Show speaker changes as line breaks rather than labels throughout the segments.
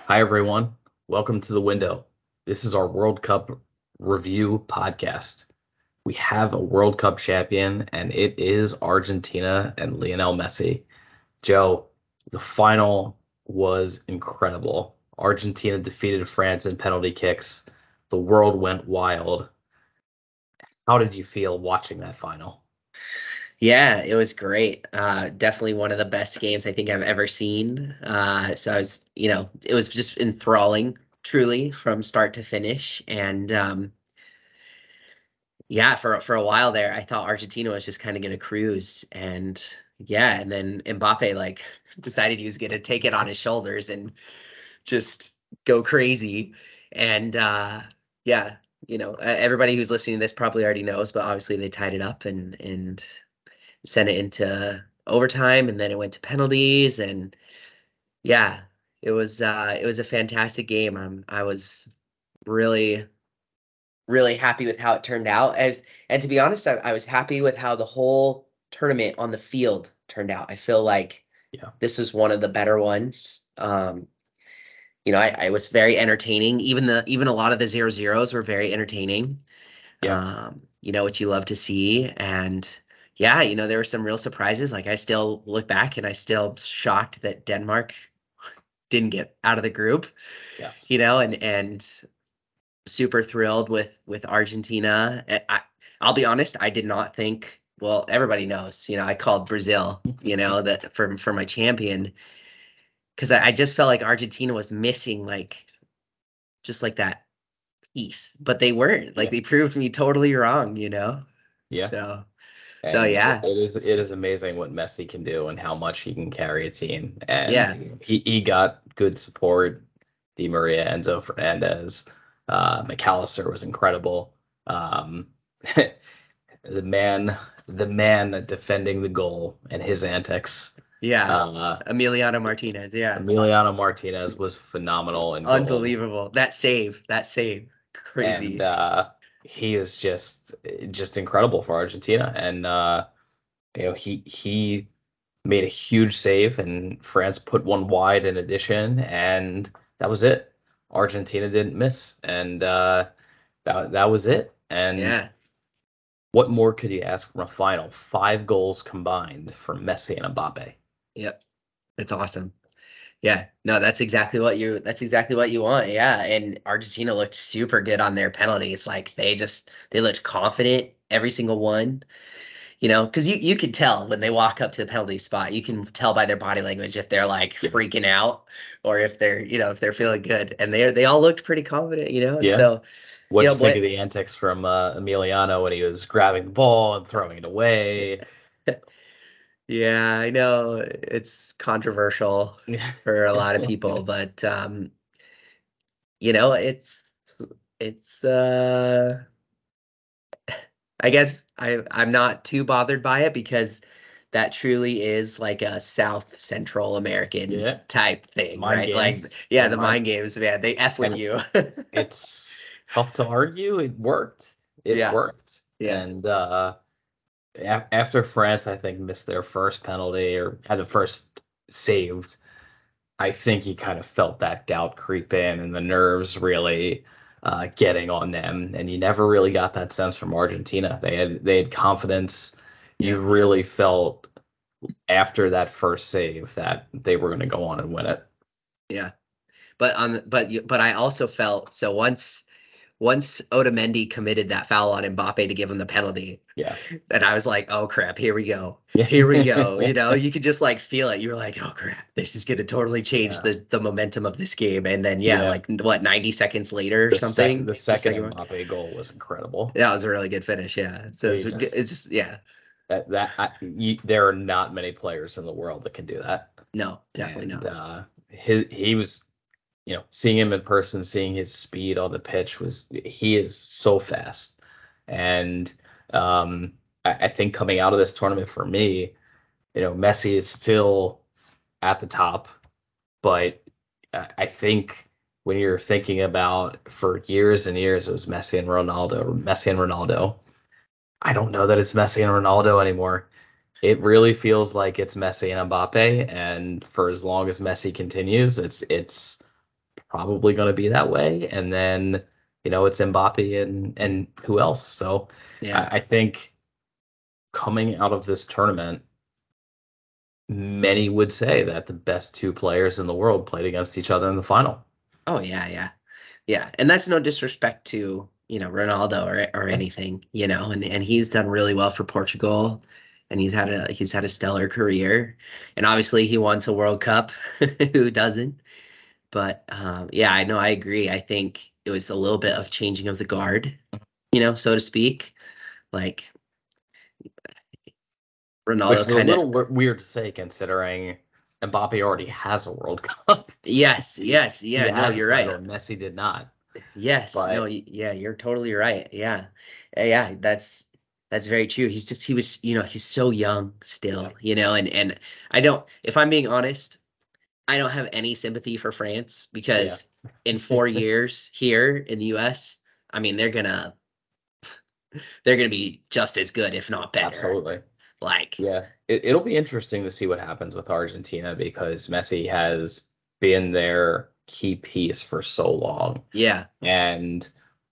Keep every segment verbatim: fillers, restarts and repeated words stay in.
Hi, everyone. Welcome to The Window. This is our World Cup review podcast. We have a World Cup champion, and it is Argentina and Lionel Messi. Joe, the final was incredible. Argentina defeated France in penalty kicks. The world went wild. How did you feel watching that final?
Yeah, it was great. Uh, definitely one of the best games I think I've ever seen. Uh, so I was, you know, it was just enthralling, truly, from start to finish. And um, yeah, for for a while there, I thought Argentina was just kind of going to cruise. And yeah, and then Mbappe like decided he was going to take it on his shoulders and just go crazy. And uh, yeah, you know, e- everybody who's listening to this probably already knows, but obviously they tied it up and and sent it into overtime, and then it went to penalties. And yeah, it was uh it was a fantastic game. I'm I was really really happy with how it turned out. As and to be honest, I, I was happy with how the whole tournament on the field turned out. I feel like
Yeah.
this was one of the better ones. Um, you know, I, I was very entertaining. Even the even a lot of the zero zeros were very entertaining.
Yeah.
Um, you know, what you love to see. And yeah, you know, there were some real surprises. Like I still look back and I still shocked that Denmark didn't get out of the group,
Yes.
you know, and and super thrilled with with Argentina. I, I I'll be honest, I did not think, well, everybody knows, you know, I called Brazil, you know, that for for my champion because I, I just felt like Argentina was missing like just like that piece, but they weren't. Like
Yeah.
they proved me totally wrong, you know.
Yeah.
So so
And it
yeah,
it is
it's
it
good.
is amazing what Messi can do and how much he can carry a team.
Yeah,
And he, he got good support. Di Maria, Enzo Fernandez, uh, McAllister was incredible. Um, the man, the man defending the goal and his antics.
yeah.
Uh,
Emiliano Martinez, yeah.
Emiliano Martinez was phenomenal in goal,
Unbelievable. That save, that save.
and
Crazy.
uh, he is just just incredible for Argentina. And uh, you know, he he made a huge save, and France put one wide in addition, and that was it. Argentina didn't miss, and uh, that that was it. And
Yeah.
what more could you ask from a final? Five goals combined for Messi and Mbappe.
Yep. It's awesome. Yeah. No, that's exactly what you that's exactly what you want. Yeah. And Argentina looked super good on their penalties. Like they just they looked confident every single one. You know, because you you could tell when they walk up to the penalty spot, you can tell by their body language if they're like
Yeah,
freaking out or if they're, you know, if they're feeling good. And they they all looked pretty confident, you know. And
yeah.
so, you
What'd
know,
you think of
but
the antics from uh, Emiliano when he was grabbing the ball and throwing it away?
yeah, I know it's controversial
Yeah,
for a lot of people, but um, you know, it's it's uh I guess I I'm not too bothered by it because that truly is like a South Central American
yeah.
type thing,
Mind
right? Like
games.
yeah,
They're
the
mind,
mind games, man, they F with
and
you.
it's tough to argue. It worked. It
Yeah,
worked.
yeah,
And uh, a- after France, I think, missed their first penalty or had the first saved, I think he kind of felt that doubt creep in and the nerves really uh, getting on them. And you never really got that sense from Argentina. They had they had confidence.
yeah,
You really felt after that first save that they were going to go on and win it.
yeah. But on the- but you- but I also felt so once once Otamendi committed that foul on Mbappe to give him the penalty,
Yeah.
and I was like, oh crap, here we go. Here we go. You know,
Yeah.
you could just like feel it. You were like, oh crap, this is gonna totally change
Yeah.
the the momentum of this game. And then yeah,
Yeah.
like what, ninety seconds later or
The second
something,
the
the
second
second one.
Mbappe goal was incredible.
That was a really good finish. Yeah. So
He
it's, a good-
just
it's just yeah.
that that I, you, there are not many players in the world that can do that.
No, definitely
And
not.
uh, he he was, you know, seeing him in person, seeing his speed on the pitch was he is so fast. And um, I, I think coming out of this tournament for me, you know, Messi is still at the top, but I I think when you're thinking about for years and years it was Messi and Ronaldo, Messi and Ronaldo. I don't know that it's Messi and Ronaldo anymore. It really feels like it's Messi and Mbappe, and for as long as Messi continues, it's it's probably going to be that way. And then, you know, it's Mbappe and and who else? So
Yeah.
I, I think coming out of this tournament, many would say that the best two players in the world played against each other in the final.
Oh yeah, yeah. Yeah. And that's no disrespect to, you know, Ronaldo or or anything, you know, and, and he's done really well for Portugal, and he's had a he's had a stellar career. And obviously he wants a World Cup. Who doesn't? But um, yeah, I know, I agree. I think it was a little bit of changing of the guard, you know, so to speak. Like
Which
Ronaldo
is a
kind of,
little w- weird to say considering Mbappe already has a World Cup.
yes,
He,
yes,
he
yeah, no,
had a
you're
title,
right.
and Messi did not.
Yes, no,
But
y- yeah, you're totally right. Yeah. Uh, Yeah, that's that's very true. He's just he was, you know, he's so young
yeah,
still, you know, and and I don't, if I'm being honest, I don't have any sympathy for France
yeah,
because in four years here in the U S, I mean, they're gonna they're gonna be just as good, if not better.
absolutely.
Like,
Yeah, it, it'll be interesting to see what happens with Argentina because Messi has been their key piece for so long,
yeah,
and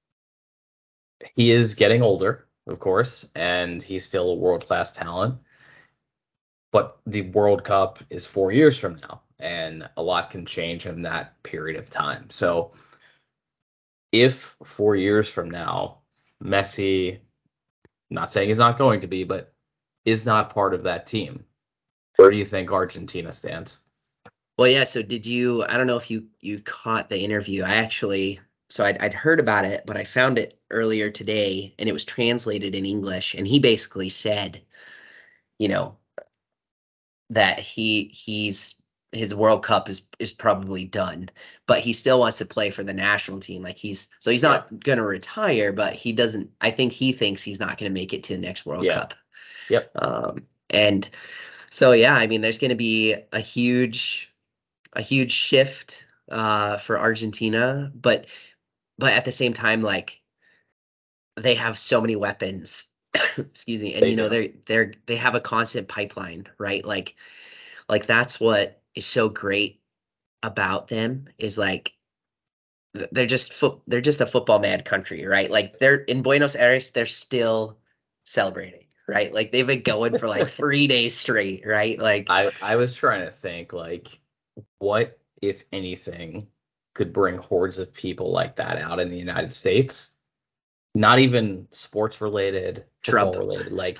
he is getting older, of course, and he's still a world-class talent. But the World Cup is four years from now, and a lot can change in that period of time. So if four years from now, Messi, not saying he's not going to be, but is not part of that team, where do you think Argentina stands?
well, yeah. So did you? I don't know if you you caught the interview. I actually, so I'd I'd heard about it, but I found it earlier today, and it was translated in English. And he basically said, you know, that he he's his World Cup is is probably done, but he still wants to play for the national team. Like he's so he's
Yeah,
not gonna retire, but he doesn't. I think he thinks he's not gonna make it to the next World
yeah,
Cup.
yep.
Um, and so yeah, I mean, there's gonna be a huge a huge shift uh for Argentina, but but at the same time, like they have so many weapons. Excuse me, and
They
you know
do.
they're they're they have a constant pipeline, right? Like like that's what is so great about them is like th- they're just foot they're just a football mad country, right? Like they're in Buenos Aires, they're still celebrating, right? Like they've been going for like three days straight, right? Like
I I was trying to think like what, if anything, could bring hordes of people like that out in the United States? Not even sports related, football
Trump.
related. Like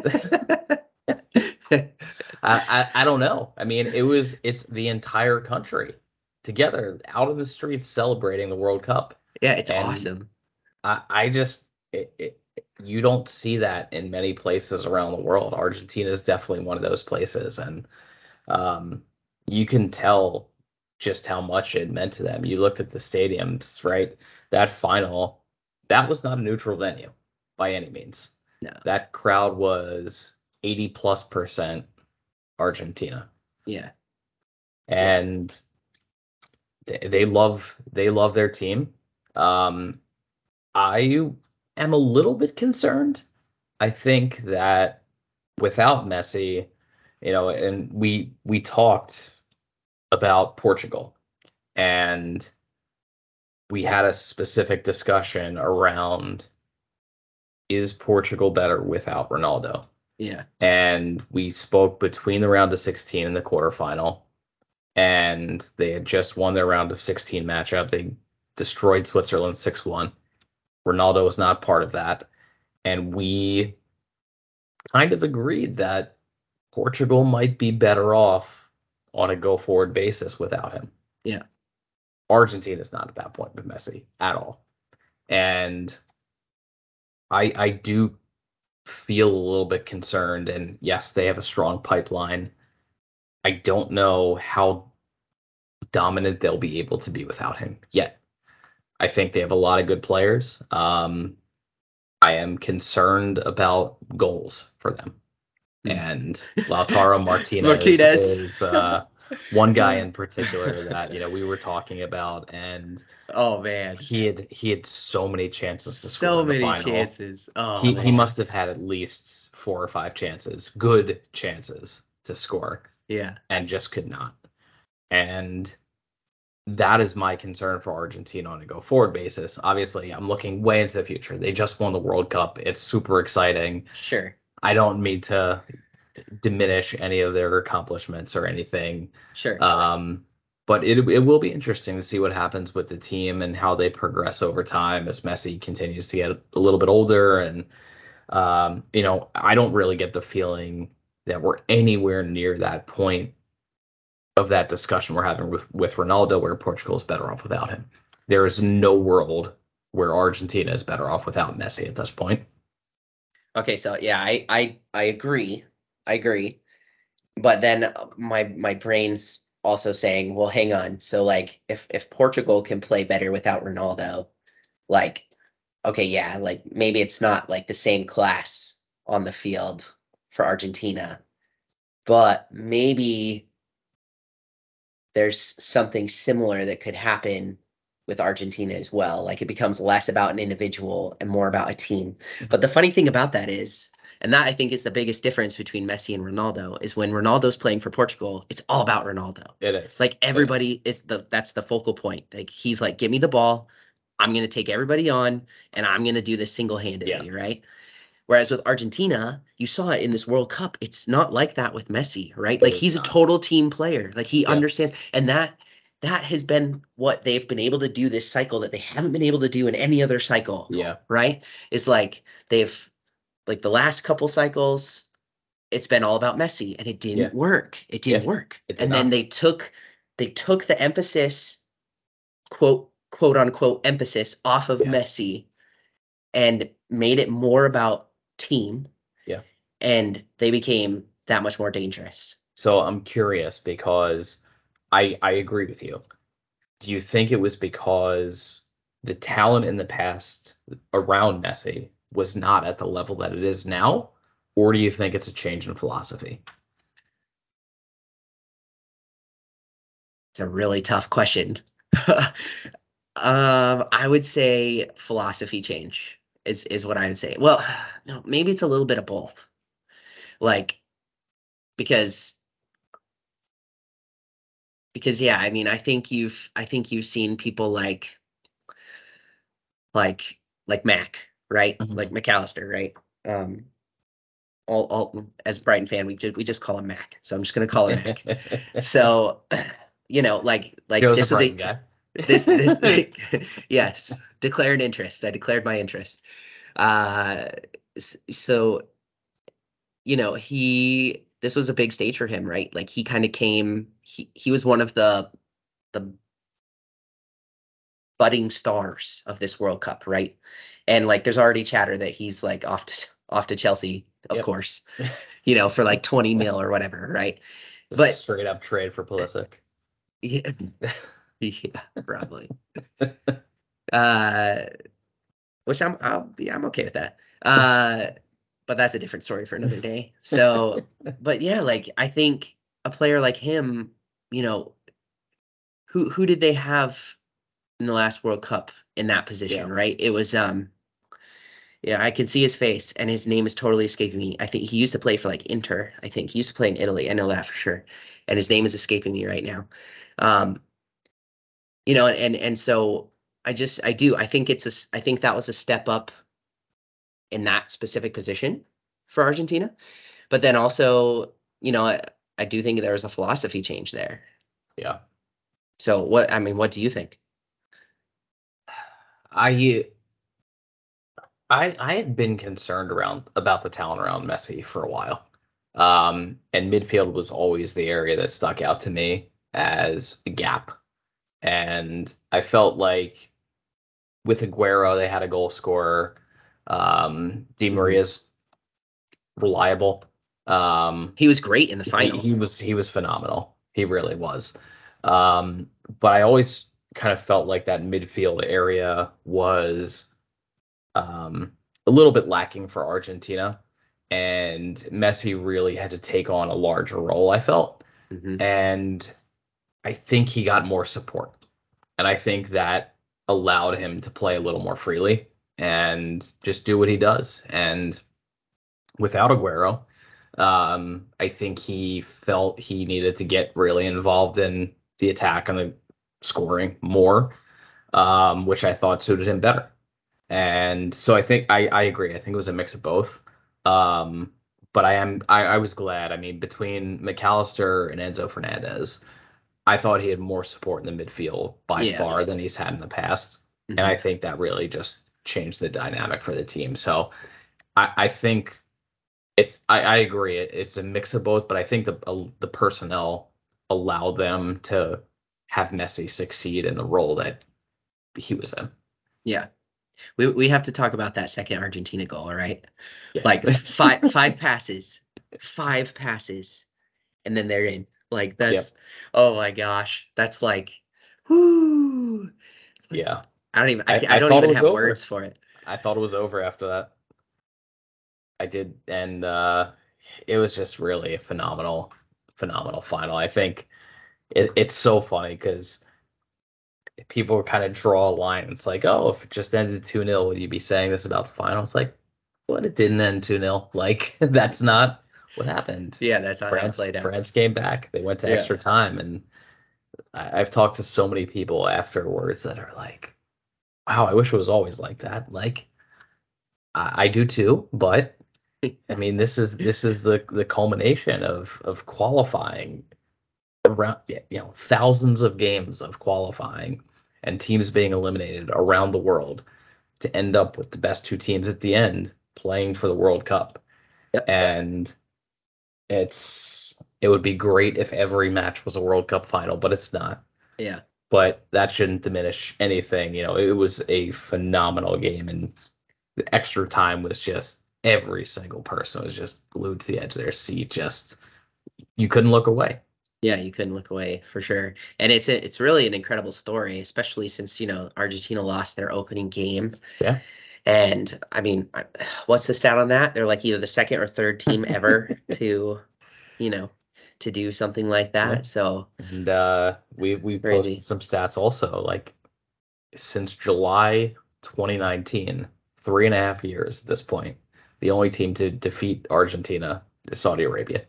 I, I I don't know. I mean, it was it's the entire country together out in the streets celebrating the World Cup.
Yeah, it's
And
awesome.
I, I just it, it, you don't see that in many places around the world. Argentina is definitely one of those places, and um, you can tell just how much it meant to them. You looked at the stadiums, right? That final, that was not a neutral venue by any means.
No.
That crowd was eighty plus percent Argentina,
Yeah. Yeah.
and they, they love they love their team. Um, I am a little bit concerned. I think that without Messi, you know, and we we talked about Portugal, and we had a specific discussion around is Portugal better without Ronaldo?
Yeah.
And we spoke between the round of sixteen and the quarterfinal, and they had just won their round of sixteen matchup. They destroyed Switzerland six one. Ronaldo was not part of that. And we kind of agreed that Portugal might be better off on a go forward basis without him.
Yeah.
Argentina is not at that point with Messi at all. And I I do feel a little bit concerned. And yes, they have a strong pipeline. I don't know how dominant they'll be able to be without him yet. I think they have a lot of good players. Um, I am concerned about goals for them.
Hmm.
And Lautaro Martinez,
Martinez.
is uh, one guy in particular that you know we were talking about, and
Oh man.
he had he had so many chances to score
So
in the
many
final.
chances. Oh
He he
man.
must have had at least four or five chances, good chances to score,
Yeah.
and just could not. And that is my concern for Argentina on a go forward basis. Obviously, I'm looking way into the future. They just won the World Cup. It's super exciting.
Sure.
I don't mean to diminish any of their accomplishments or anything.
Sure.
Um, but it it will be interesting to see what happens with the team and how they progress over time as Messi continues to get a little bit older. And um, you know, I don't really get the feeling that we're anywhere near that point of that discussion we're having with with Ronaldo, where Portugal is better off without him. There is no world where Argentina is better off without Messi at this point.
Okay, so yeah, I I I agree. I agree. But then my my brain's also saying, well, hang on. So like if if Portugal can play better without Ronaldo, like okay, yeah, like maybe it's not like the same class on the field for Argentina, but maybe there's something similar that could happen with Argentina as well. Like it becomes less about an individual and more about a team. But the funny thing about that is, and that I think is the biggest difference between Messi and Ronaldo, is when Ronaldo's playing for Portugal, it's all about Ronaldo.
It is.
Like everybody is the that's the focal point. Like he's like, give me the ball. I'm gonna take everybody on and I'm gonna do this single-handedly, yeah. Right? Whereas with Argentina, you saw it in this World Cup. It's not like that with Messi, right? Like he's a total team player. Like he yeah. understands, and that that has been what they've been able to do this cycle that they haven't been able to do in any other cycle.
Yeah.
Right? It's like they've like the last couple cycles, it's been all about Messi, and it didn't yeah. work. It didn't yeah. work. It did and not. Then they took they took the emphasis, quote quote unquote emphasis off of yeah. Messi, and made it more about team.
Yeah.
And they became that much more dangerous.
So I'm curious because I I agree with you. Do you think it was because the talent in the past around Messi was not at the level that it is now? Or do you think it's a change in philosophy?
It's a really tough question. um, I would say philosophy change. Is is what I would say. Well, no, maybe it's a little bit of both. Like, because, because yeah, I mean, I think you've, I think you've seen people like, like, like Mac, right? Mm-hmm. Like McAllister, right? Um, all, all as a Brighton fan, we just we just call him Mac, so I'm just gonna call him Mac. So, you know, like, like
Joe's
this
a
was a
guy.
this this like, yes, declared interest. I declared my interest. Uh, so, you know, he this was a big stage for him, right? Like he kind of came. He he was one of the the budding stars of this World Cup, right? And like, there's already chatter that he's like off to off to Chelsea, of yep. course, you know, for like twenty mil or whatever, right?
Just
but
straight up trade for Pulisic.
Yeah. Yeah, probably. uh, which I'm, I'll yeah, I'm okay with that. Uh, but that's a different story for another day. So, but yeah, like I think a player like him, you know, who who did they have in the last World Cup in that position, yeah. right? It was um, yeah, I can see his face, and his name is totally escaping me. I think he used to play for like Inter. I think he used to play in Italy. I know that for sure, and his name is escaping me right now. Um. You know, and and so I just I do I think it's a I think that was a step up in that specific position for Argentina, but then also, you know, I, I do think there was a philosophy change there.
Yeah.
So what I mean, what do you think?
I I I had been concerned around about the talent around Messi for a while, um, and midfield was always the area that stuck out to me as a gap. And I felt like with Aguero, they had a goal scorer. Um, Di Maria's reliable. Um,
he was great in the final.
He, he was he was phenomenal. He really was. Um, but I always kind of felt like that midfield area was um, a little bit lacking for Argentina, and Messi really had to take on a larger role, I felt.
Mm-hmm.
And I think he got more support, and I think that allowed him to play a little more freely and just do what he does. And without Aguero, um, I think he felt he needed to get really involved in the attack on the scoring more, um, which I thought suited him better. And so I think I, I agree. I think it was a mix of both. Um, but I am I, I was glad. I mean, between McAllister and Enzo Fernandez, I thought he had more support in the midfield by
Yeah.
far than he's had in the past. And
Mhm.
I think that really just changed the dynamic for the team. So I, I think it's I, I agree. It, it's a mix of both, but I think the uh, the personnel allow them to have Messi succeed in the role that he was in.
Yeah. We we have to talk about that second Argentina goal, all right?
Yeah.
Like five five passes, five passes, and then they're in. Like
Yep.
that's oh my gosh, that's like, whoo!
Yeah.
I don't even I,
I,
ca- I
I
don't
thought it
even
was
have
over.
words for it.
I thought it was over after that. I did, and uh, it was just really a phenomenal, phenomenal final. I think it, it's so funny because people kind of draw a line. It's like, oh, if it just ended two nil, would you be saying this about the final? It's like, what? It didn't end two nil. Like, that's not what happened.
Yeah, that's not how it
France,
played out.
France came back. They went to
Yeah.
extra time, and I, I've talked to so many people afterwards that are like, wow, I wish it was always like that. Like, I, I do too, but I mean, this is this is the the culmination of of qualifying around, you know, thousands of games of qualifying and teams being eliminated around the world to end up with the best two teams at the end playing for the World Cup.
Yep.
And it's it would be great if every match was a World Cup final, but it's not.
Yeah.
But that shouldn't diminish anything. You know, it was a phenomenal game, and the extra time was just every single person was just glued to the edge of their seat. Just you couldn't look away.
Yeah, you couldn't look away for sure. And it's a, it's really an incredible story, especially since, you know, Argentina lost their opening game.
Yeah.
And I mean, I- what's the stat on that? They're like either the second or third team ever to, you know, to do something like
Yeah.
that. So
And uh, we we
Crazy.
posted some stats also. Like since July twenty nineteen, three and a half years at this point, the only team to defeat Argentina is Saudi Arabia.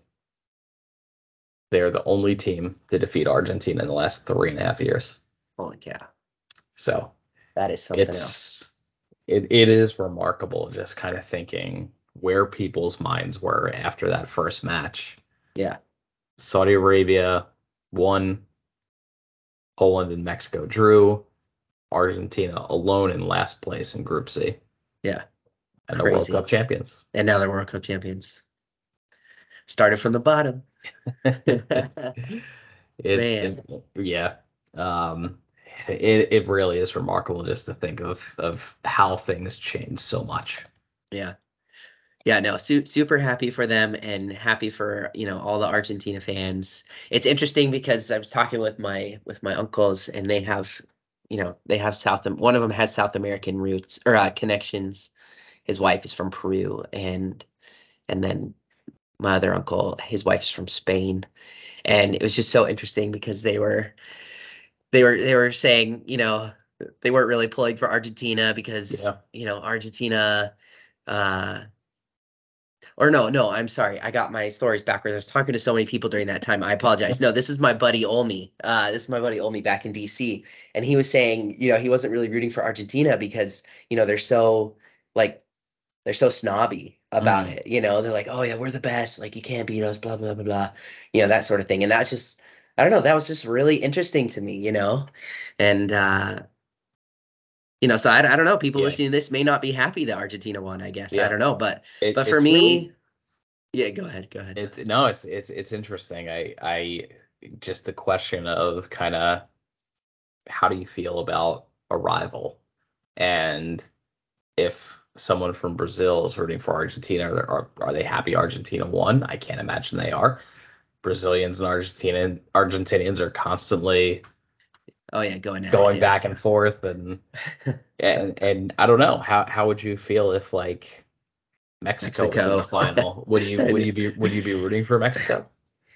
They are the only team to defeat Argentina in the last three and a half years.
holy cow,
So
that is something else.
it's it it is remarkable just kind of thinking where people's minds were after that first match.
Yeah.
Saudi Arabia won, Poland and Mexico drew, Argentina alone in last place in Group C.
Yeah.
And the World
Crazy.
Cup champions.
And now they're World Cup champions. Started from the bottom.
It,
Man.
it- yeah. Um, it it really is remarkable just to think of of how things changed so much.
Yeah. Yeah, no, su super happy for them and happy for, you know, all the Argentina fans. It's interesting because I was talking with my with my uncles and they have, you know, they have South one of them has South American roots or uh, connections. His wife is from Peru and and then my other uncle, his wife is from Spain. And it was just so interesting because they were they were they were saying, you know, they weren't really pulling for Argentina because,
Yeah.
you know, Argentina uh or no, no, I'm sorry. I got my stories backwards. I was talking to so many people during that time. I apologize. No, this is my buddy Olmi. Uh, this is my buddy Olmi back in D C. And he was saying, you know, he wasn't really rooting for Argentina because, you know, they're so like they're so snobby about
Mhm.
it. You know, they're like, oh yeah, we're the best. Like you can't beat us, blah, blah, blah, blah. You know, that sort of thing. And that's just, I don't know, that was just really interesting to me, you know? And uh you know, so I, I don't know. People
Yeah.
listening to this may not be happy that Argentina won, I guess.
Yeah.
I don't know. But
It-
but for
it's
me,
really-
yeah, go ahead, go ahead.
It's no, it's it's it's interesting. I I just a question of kind of how do you feel about a rival, and if someone from Brazil is rooting for Argentina, are are, are they happy Argentina won? I can't imagine they are. Brazilians and Argentinian Argentinians are constantly
Oh yeah, going at
going
it, yeah.
back and forth, and and and I don't know how how would you feel if like Mexico, was in the
Mexico.
final? Would you would you be would you be rooting for Mexico?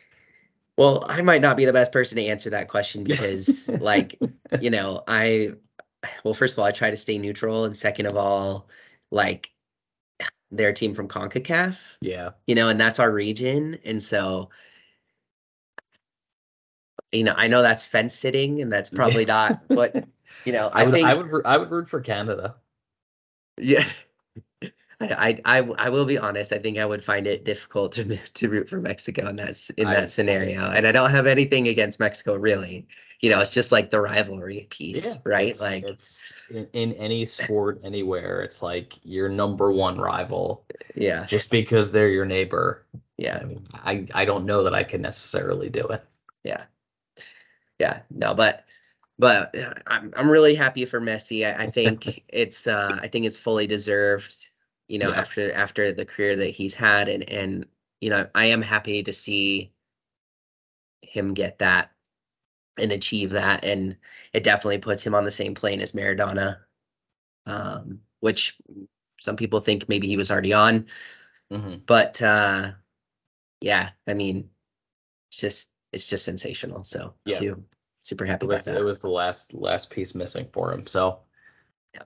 Well, I might not be the best person to answer that question because, like, you know, I, well, first of all, I try to stay neutral, and second of all, like, they're a team from CONCACAF,
Yeah.
you know, and that's our region, and so you know, I know that's fence sitting, and that's probably not what, you know,
I
I
would
think,
I would I would root for Canada.
yeah. I, I, I, I will be honest. I think I would find it difficult to to root for Mexico in that s- in
I,
that scenario. And I don't have anything against Mexico, really. You know, it's just like the rivalry
yeah,
piece, right?
it's
Like,
it's in, in any sport anywhere, it's like your number one rival
yeah,
just because they're your neighbor.
yeah,
I mean, I I don't know that I can necessarily do it.
yeah, yeah. No, but but uh, I'm I'm really happy for Messi. I, I think it's uh I think it's fully deserved. You know,
Yeah,
after after the career that he's had, and and you know, I am happy to see him get that and achieve that. And it definitely puts him on the same plane as Maradona, um, which some people think maybe he was already on.
hmm
But uh, yeah, I mean, it's just it's just sensational. So
yeah.
su super
It
happy about
was it
that.
was the last last piece missing for him. So,
Yeah.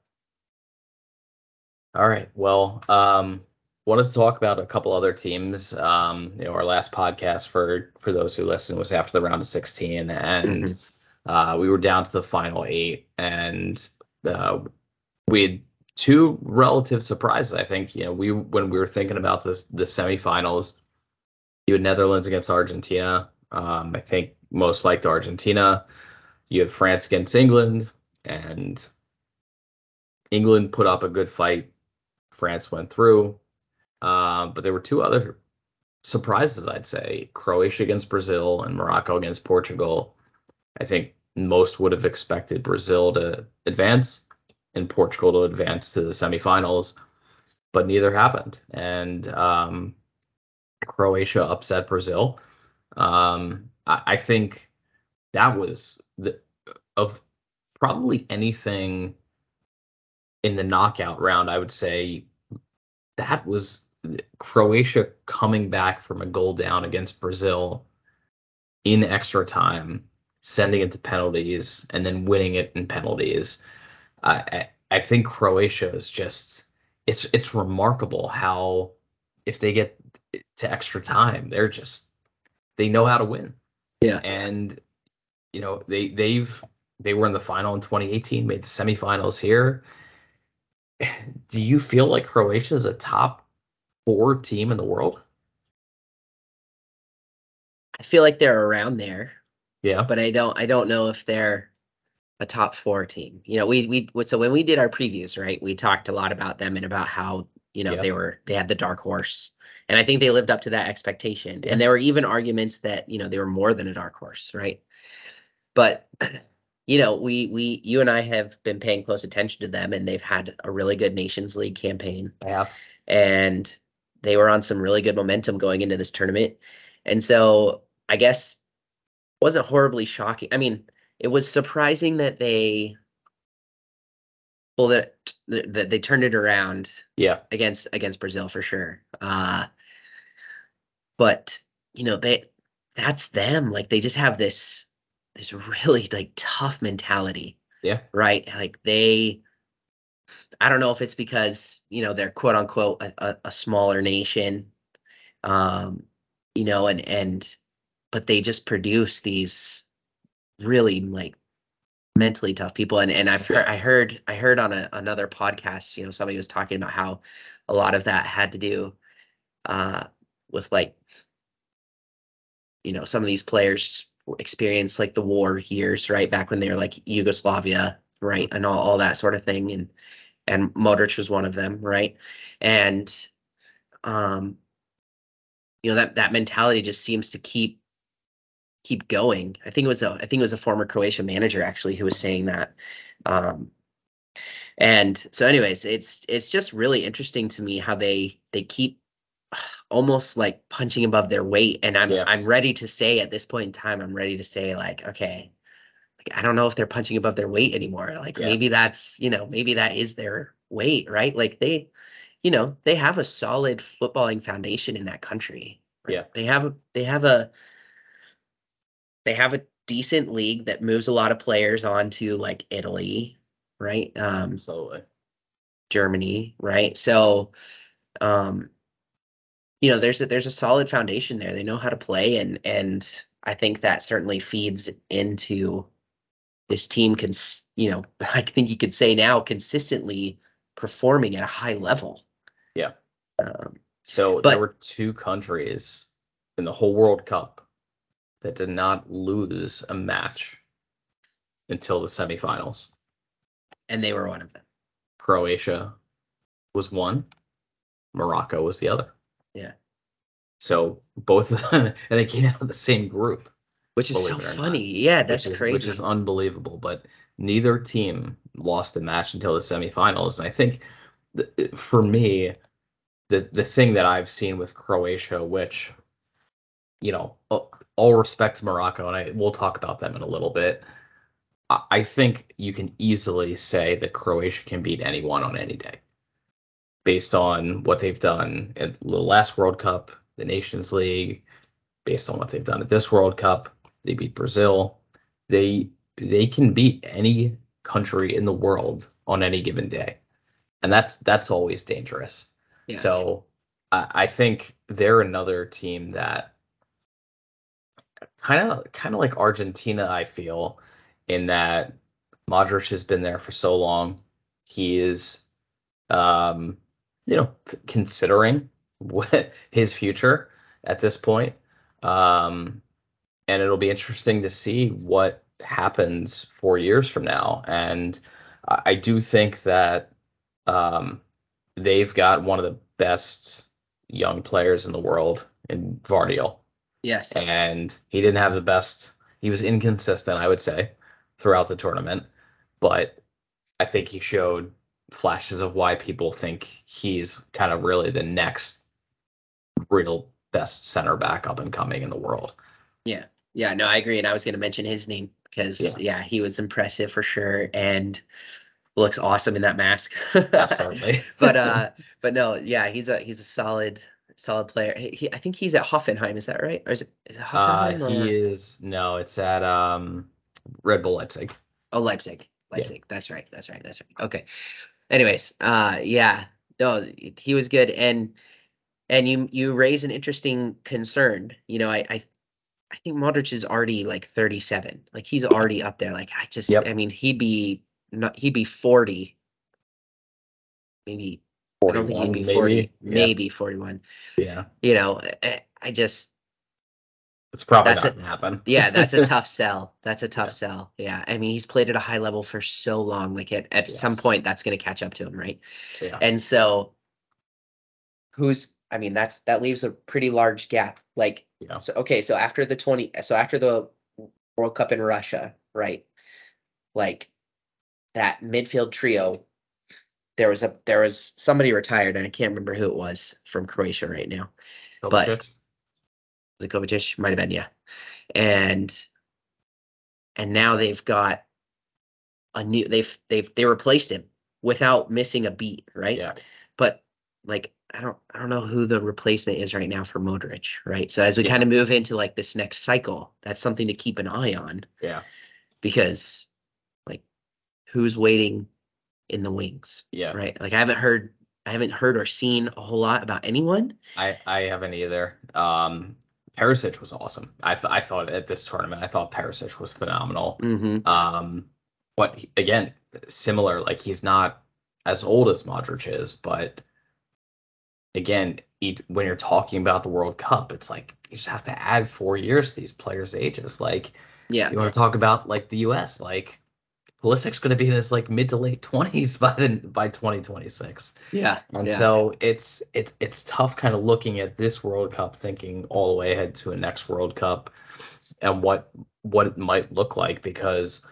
all right. Well, um, wanted to talk about a couple other teams. Um, you know, our last podcast for for those who listen was after the round of sixteen, and
hmm
uh, we were down to the final eight, and uh, we had two relative surprises. I think you know we when we were thinking about this the semifinals, you had Netherlands against Argentina. Um, I think most liked Argentina. You had France against England, and England put up a good fight. France went through. Uh, but there were two other surprises, I'd say: Croatia against Brazil and Morocco against Portugal. I think most would have expected Brazil to advance and Portugal to advance to the semifinals, but neither happened. And um, Croatia upset Brazil. Um, I, I think that was the of probably anything in the knockout round. I would say that was Croatia coming back from a goal down against Brazil in extra time, sending it to penalties, and then winning it in penalties. I I, I think Croatia is just it's it's remarkable how if they get to extra time, they're just they know how to win.
Yeah.
And you know, they they've they were in the final in twenty eighteen, made the semifinals here. Do you feel like Croatia is a top four team in the world?
I feel like they're around there,
Yeah.
but I don't I don't know if they're a top four team. You know, we we so when we did our previews, right, we talked a lot about them and about how, you know,
Yeah.
they were they had the dark horse. And I think they lived up to that expectation.
Yeah.
And there were even arguments that, you know, they were more than a dark horse, right? But you know, we we you and I have been paying close attention to them, and they've had a really good Nations League campaign,
I have.
and they were on some really good momentum going into this tournament. And so I guess wasn't horribly shocking. I mean, it was surprising that they well that that they turned it around
Yeah.
against against Brazil for sure. Uh, but you know, they that's them. Like they just have this this really like tough mentality,
Yeah.
right? Like they I don't know if it's because, you know, they're quote unquote a, a, a smaller nation, um, you know, and and but they just produce these really like mentally tough people. And and I've heard
Yeah.
I heard I heard on a, another podcast, you know, somebody was talking about how a lot of that had to do uh with like, you know, some of these players experience like the war years, right? Back when they were like Yugoslavia, right? And all, all that sort of thing. And and Modric was one of them, right? And um, you know, that that mentality just seems to keep keep going. I think it was a I think it was a former Croatian manager actually who was saying that. Um, and so anyways, it's it's just really interesting to me how they they keep almost like punching above their weight. And I'm
Yeah.
I'm ready to say at this point in time, I'm ready to say like, okay, like I don't know if they're punching above their weight anymore. Like
Yeah.
maybe that's, you know, maybe that is their weight, right? Like they, you know, they have a solid footballing foundation in that country. Right?
Yeah.
They have a they have a they have a decent league that moves a lot of players on to like Italy, right? Um,
Absolutely.
Germany, right? So um, you know, there's a there's a solid foundation there. They know how to play, and and I think that certainly feeds into this team can, you know, I think you could say now consistently performing at a high level.
Yeah.
Um,
so
but,
there were two countries in the whole World Cup that did not lose a match until the semifinals.
And they were one of them.
Croatia was one. Morocco was the other.
Yeah.
So both of them, and they came out of the same group.
Which is so funny. Not, yeah, that's
which is,
crazy.
Which is unbelievable. But neither team lost a match until the semifinals. And I think th- for me, the the thing that I've seen with Croatia, which, you know, all respect to Morocco, and I we'll talk about them in a little bit. I, I think you can easily say that Croatia can beat anyone on any day, based on what they've done at the last World Cup, the Nations League, based on what they've done at this World Cup. They beat Brazil. They they can beat any country in the world on any given day, and that's that's always dangerous. Yeah. So I, I think they're another team that kind of kind of like Argentina. I feel in that Modric has been there for so long. He is, um, you know, considering what his future at this point. Um, and it'll be interesting to see what happens four years from now. And I, I do think that um, they've got one of the best young players in the world in Vardiel.
Yes.
And he didn't have the best, he was inconsistent, I would say, throughout the tournament. But I think he showed flashes of why people think he's kind of really the next real best center back up and coming in the world.
Yeah. Yeah, no, I agree. And I was going to mention his name because, yeah. yeah, he was impressive for sure and looks awesome in that mask.
Absolutely.
but, uh, but no, yeah, he's a, he's a solid, solid player. He, he I think he's at Hoffenheim. Is that right? Or is it, is it Hoffenheim?
Uh, he or... is, no, it's at um, Red Bull Leipzig.
Oh, Leipzig. Leipzig. Yeah. That's right. That's right. That's right. Okay. Anyways, uh, yeah, no, he was good. And, and you, you raise an interesting concern. You know, I, I, I think Modric is already like thirty-seven. Like he's already up there. Like I just, yep. I mean, he'd be not, he'd be forty. Maybe I don't think he'd be forty. Maybe, yeah. maybe forty-one.
Yeah.
You know, I, I just.
It's probably not gonna happen.
Yeah, that's a tough sell. That's a tough yeah. sell. Yeah, I mean, he's played at a high level for so long. Like at at yes. some point, that's going to catch up to him, right?
Yeah.
And so, who's? I mean, that's that leaves a pretty large gap. Like,
yeah.
so okay, so after the twenty, so after the World Cup in Russia, right? Like that midfield trio, there was a there was somebody retired, and I can't remember who it was from Croatia right now.
Kovacic.
But was it Kovacic? Might have been, yeah. And and now they've got a new. They've they've they replaced him without missing a beat, right?
Yeah.
But like. I don't I don't know who the replacement is right now for Modric, right? So as we yeah. kind of move into like this next cycle, that's something to keep an eye on.
Yeah.
Because like who's waiting in the wings?
Yeah.
Right? Like I haven't heard I haven't heard or seen a whole lot about anyone.
I I haven't either. Um Perisic was awesome. I th- I thought at this tournament, I thought Perisic was phenomenal.
Mm-hmm.
Um but again, similar, like he's not as old as Modric is, but again, when you're talking about the World Cup, it's like you just have to add four years to these players' ages. Like,
yeah,
you want to talk about like the U S, like Pulisic's going to be in his like mid to late twenties by the by twenty twenty-six.
Yeah,
and
yeah.
so it's it's it's tough, kind of looking at this World Cup, thinking all the way ahead to a next World Cup, and what what it might look like, because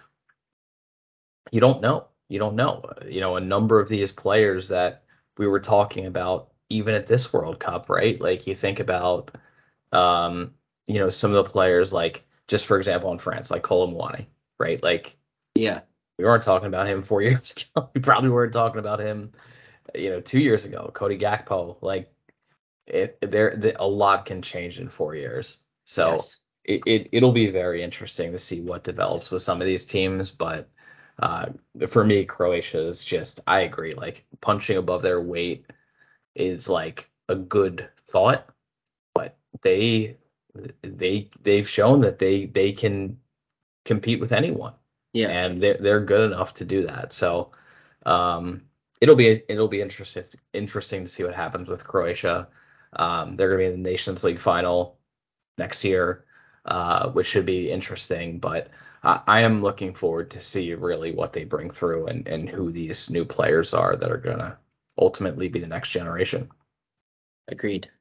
you don't know, you don't know. You know, a number of these players that we were talking about. Even at this World Cup, right? Like you think about, um, you know, some of the players, like just for example in France, like Kolo Muani, right? Like,
yeah,
we weren't talking about him four years ago. We probably weren't talking about him, you know, two years ago. Cody Gakpo, like, it there the, a lot can change in four years. So
yes.
it, it it'll be very interesting to see what develops with some of these teams. But uh, for me, Croatia is just, I agree, like punching above their weight is like a good thought, but they they they've shown that they they can compete with anyone.
Yeah.
And they're they're good enough to do that. So um, it'll be it'll be interesting interesting to see what happens with Croatia. Um, they're going to be in the Nations League final next year, uh, which should be interesting. But I, I am looking forward to see really what they bring through and and who these new players are that are going to ultimately be the next generation.
Agreed.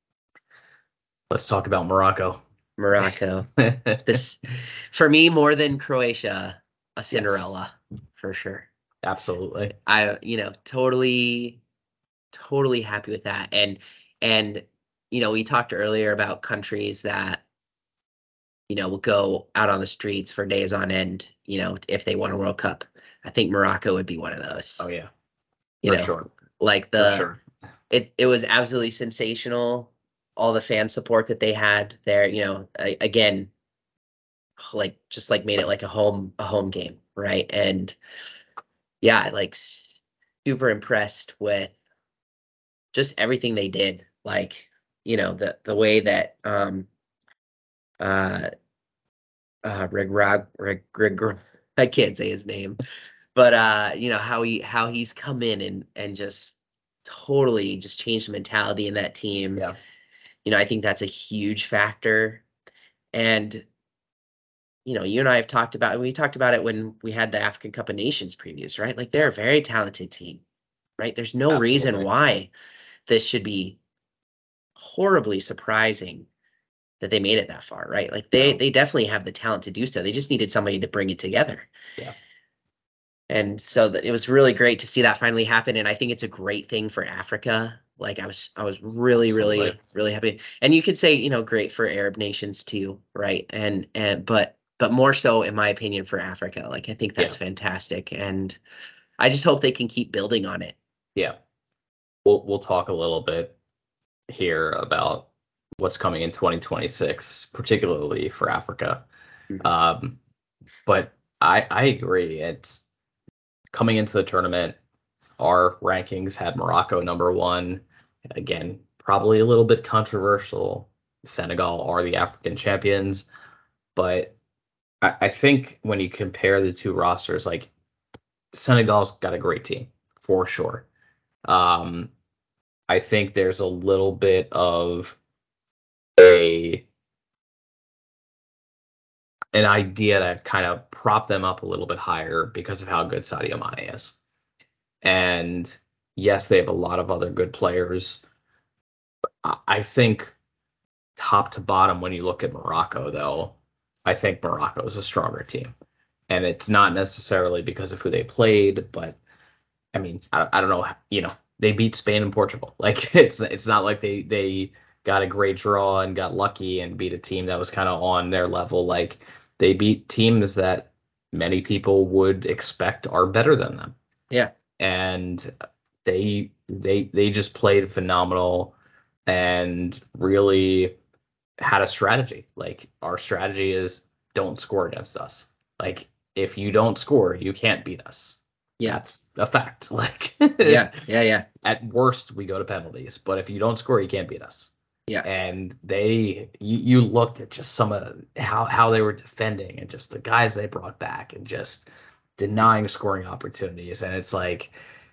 Let's talk about Morocco.
Morocco. This, for me, more than Croatia, a Cinderella, yes. For sure.
Absolutely.
I, you know, totally, totally happy with that. And, and, you know, we talked earlier about countries that, you know, will go out on the streets for days on end, you know, if they won a World Cup. I think Morocco would be one of those.
Oh, yeah.
You
for
know,
sure.
Like the,
for sure.
it, it was absolutely sensational. All the fan support that they had there, you know, again, like just like made it like a home, a home game. Right. And yeah, like super impressed with just everything they did. Like, you know, the, the way that, um, uh, uh, Rig Rag, Rig, Rig, I can't say his name, but, uh, you know, how he, how he's come in and, and just totally just changed the mentality in that team.
Yeah.
You know, I think that's a huge factor. And, you know, you and I have talked about, we talked about it when we had the African Cup of Nations previews, right? Like they're a very talented team, right? There's no
Absolutely.
reason why this should be horribly surprising that they made it that far, right? Like they,
No.
they definitely have the talent to do so. They just needed somebody to bring it together.
Yeah.
And so that it was really great to see that finally happen. And I think it's a great thing for Africa. Like I was, I was really, Absolutely. really, really happy. And you could say, you know, great for Arab nations too, right? And and but but more so, in my opinion, for Africa. Like I think that's yeah. fantastic, and I just hope they can keep building on it.
Yeah, we'll we'll talk a little bit here about what's coming in twenty twenty-six, particularly for Africa. Mm-hmm. Um, but I I agree. It's coming into the tournament. Our rankings had Morocco number one. Again, probably a little bit controversial. Senegal are the African champions, but I, I think when you compare the two rosters, like Senegal's got a great team for sure. Um, I think there's a little bit of a an idea to kind of prop them up a little bit higher because of how good Sadio Mane is. And yes, they have a lot of other good players. I think top to bottom, when you look at Morocco, though, I think Morocco is a stronger team. And it's not necessarily because of who they played, but I mean, I, I don't know, you know, they beat Spain and Portugal. Like it's it's not like they they got a great draw and got lucky and beat a team that was kind of on their level. Like they beat teams that many people would expect are better than them.
Yeah.
And they they they just played phenomenal and really had a strategy. Like our strategy is don't score against us. Like if you don't score, you can't beat us.
Yeah.
That's a fact. Like
yeah, yeah, yeah.
At worst, we go to penalties, but if you don't score, you can't beat us.
Yeah.
And they, you, you looked at just some of how how they were defending and just the guys they brought back and just denying scoring opportunities, and it's like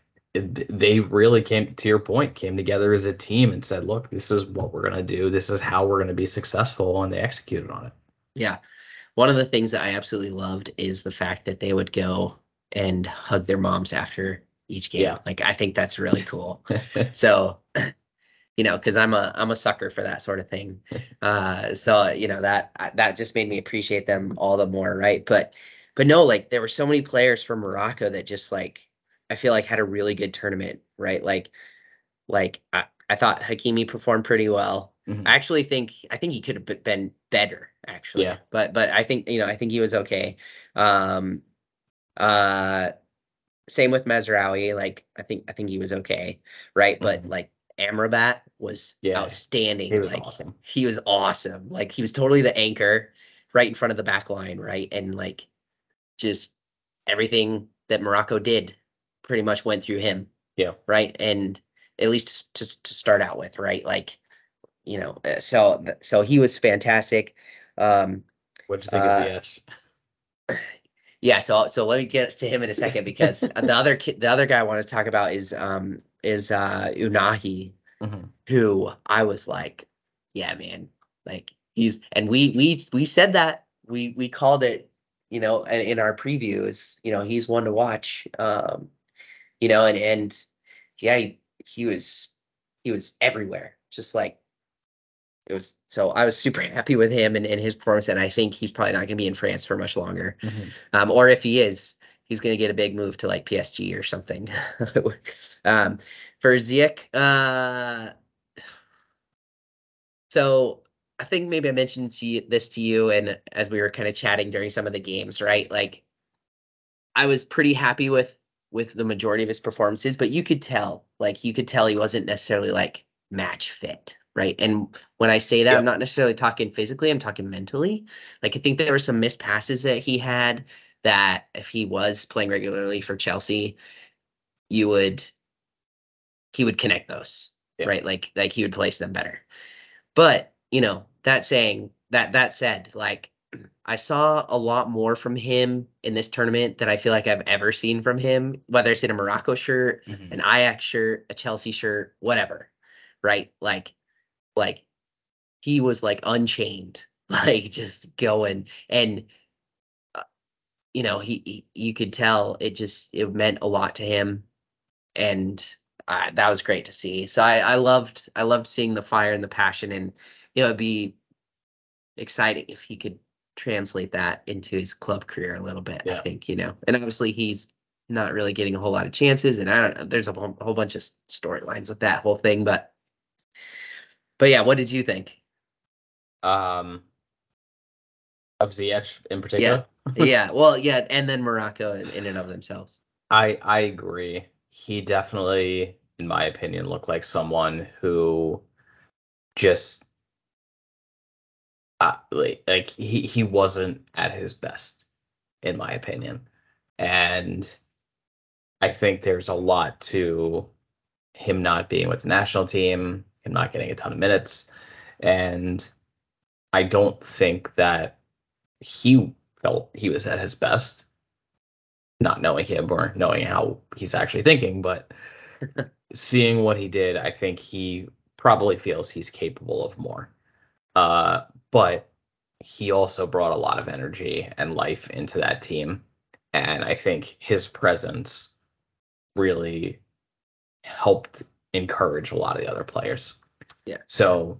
they really came, to your point, came together as a team and said, look, this is what we're going to do. This is how we're going to be successful. And they executed on it.
Yeah. One of the things that I absolutely loved is the fact that they would go and hug their moms after each game. Yeah. Like, I think that's really cool. So, you know, cause I'm a, I'm a sucker for that sort of thing. Uh, so, you know, that, that just made me appreciate them all the more. Right. But, but no, like there were so many players from Morocco that just like, I feel like had a really good tournament, right? Like, like I, I thought Hakimi performed pretty well. Mm-hmm. I actually think, I think he could have been better actually, yeah. but, but I think, you know, I think he was okay. Um, uh, same with Mazraoui. Like, I think, I think he was okay. Right. Mm-hmm. But like Amrabat was yeah, outstanding.
He was
like,
awesome.
He was awesome. Like he was totally the anchor right in front of the back line. Right. And like, just everything that Morocco did pretty much went through him.
Yeah.
Right. And at least to, to start out with, right. Like you know, uh, so so he was fantastic. Um,
What'd you think of
uh,
Ziyech?
yeah, so so let me get to him in a second because the other kid, the other guy I want to talk about is um is uh Unahi,
Mm-hmm.
who I was like, yeah, man, like he's and we we we said that we we called it, you know, in, in our previews, you know, he's one to watch, um, you know, and and yeah, he, he was he was everywhere, just like it was. So I was super happy with him and, and his performance, and I think he's probably not going to be in France for much longer,
Mm-hmm.
um, or if he is, he's going to get a big move to like P S G or something. um, for Ziyech, uh. So I think maybe I mentioned to you, this to you, and as we were kind of chatting during some of the games, right? Like I was pretty happy with with the majority of his performances, but you could tell, like you could tell he wasn't necessarily like match fit, right? And when I say that, I'm
Yep.
not necessarily talking physically, I'm talking mentally. Like I think there were some missed passes that he had that if he was playing regularly for Chelsea, you would he would connect those,
Yeah.
right? Like like he would place them better. But, you know, that saying that that said, like I saw a lot more from him in this tournament than I feel like I've ever seen from him, whether it's in a Morocco shirt,
Mm-hmm.
an Ajax shirt, a Chelsea shirt, whatever. Right? Like like he was like unchained, like just going and uh, you know, he, he you could tell it just it meant a lot to him and uh, that was great to see. So I I loved I loved seeing the fire and the passion and you know, it'd be exciting if he could translate that into his club career a little bit, I
Yeah.
think, you know. And obviously he's not really getting a whole lot of chances and I don't know, there's a whole, a whole bunch of storylines with that whole thing, but but yeah, what did you think?
Um, of Ziyech in
Yeah.
particular.
Yeah. Well, yeah, and then Morocco in, in and of themselves.
I I agree. He definitely, in my opinion, looked like someone who just uh, like like he he wasn't at his best, in my opinion, and I think there's a lot to him not being with the national team, him not getting a ton of minutes, and I don't think that he felt he was at his best, not knowing him or knowing how he's actually thinking, but seeing what he did, I think he probably feels he's capable of more. Uh, but he also brought a lot of energy and life into that team. And I think his presence really helped encourage a lot of the other players.
Yeah.
So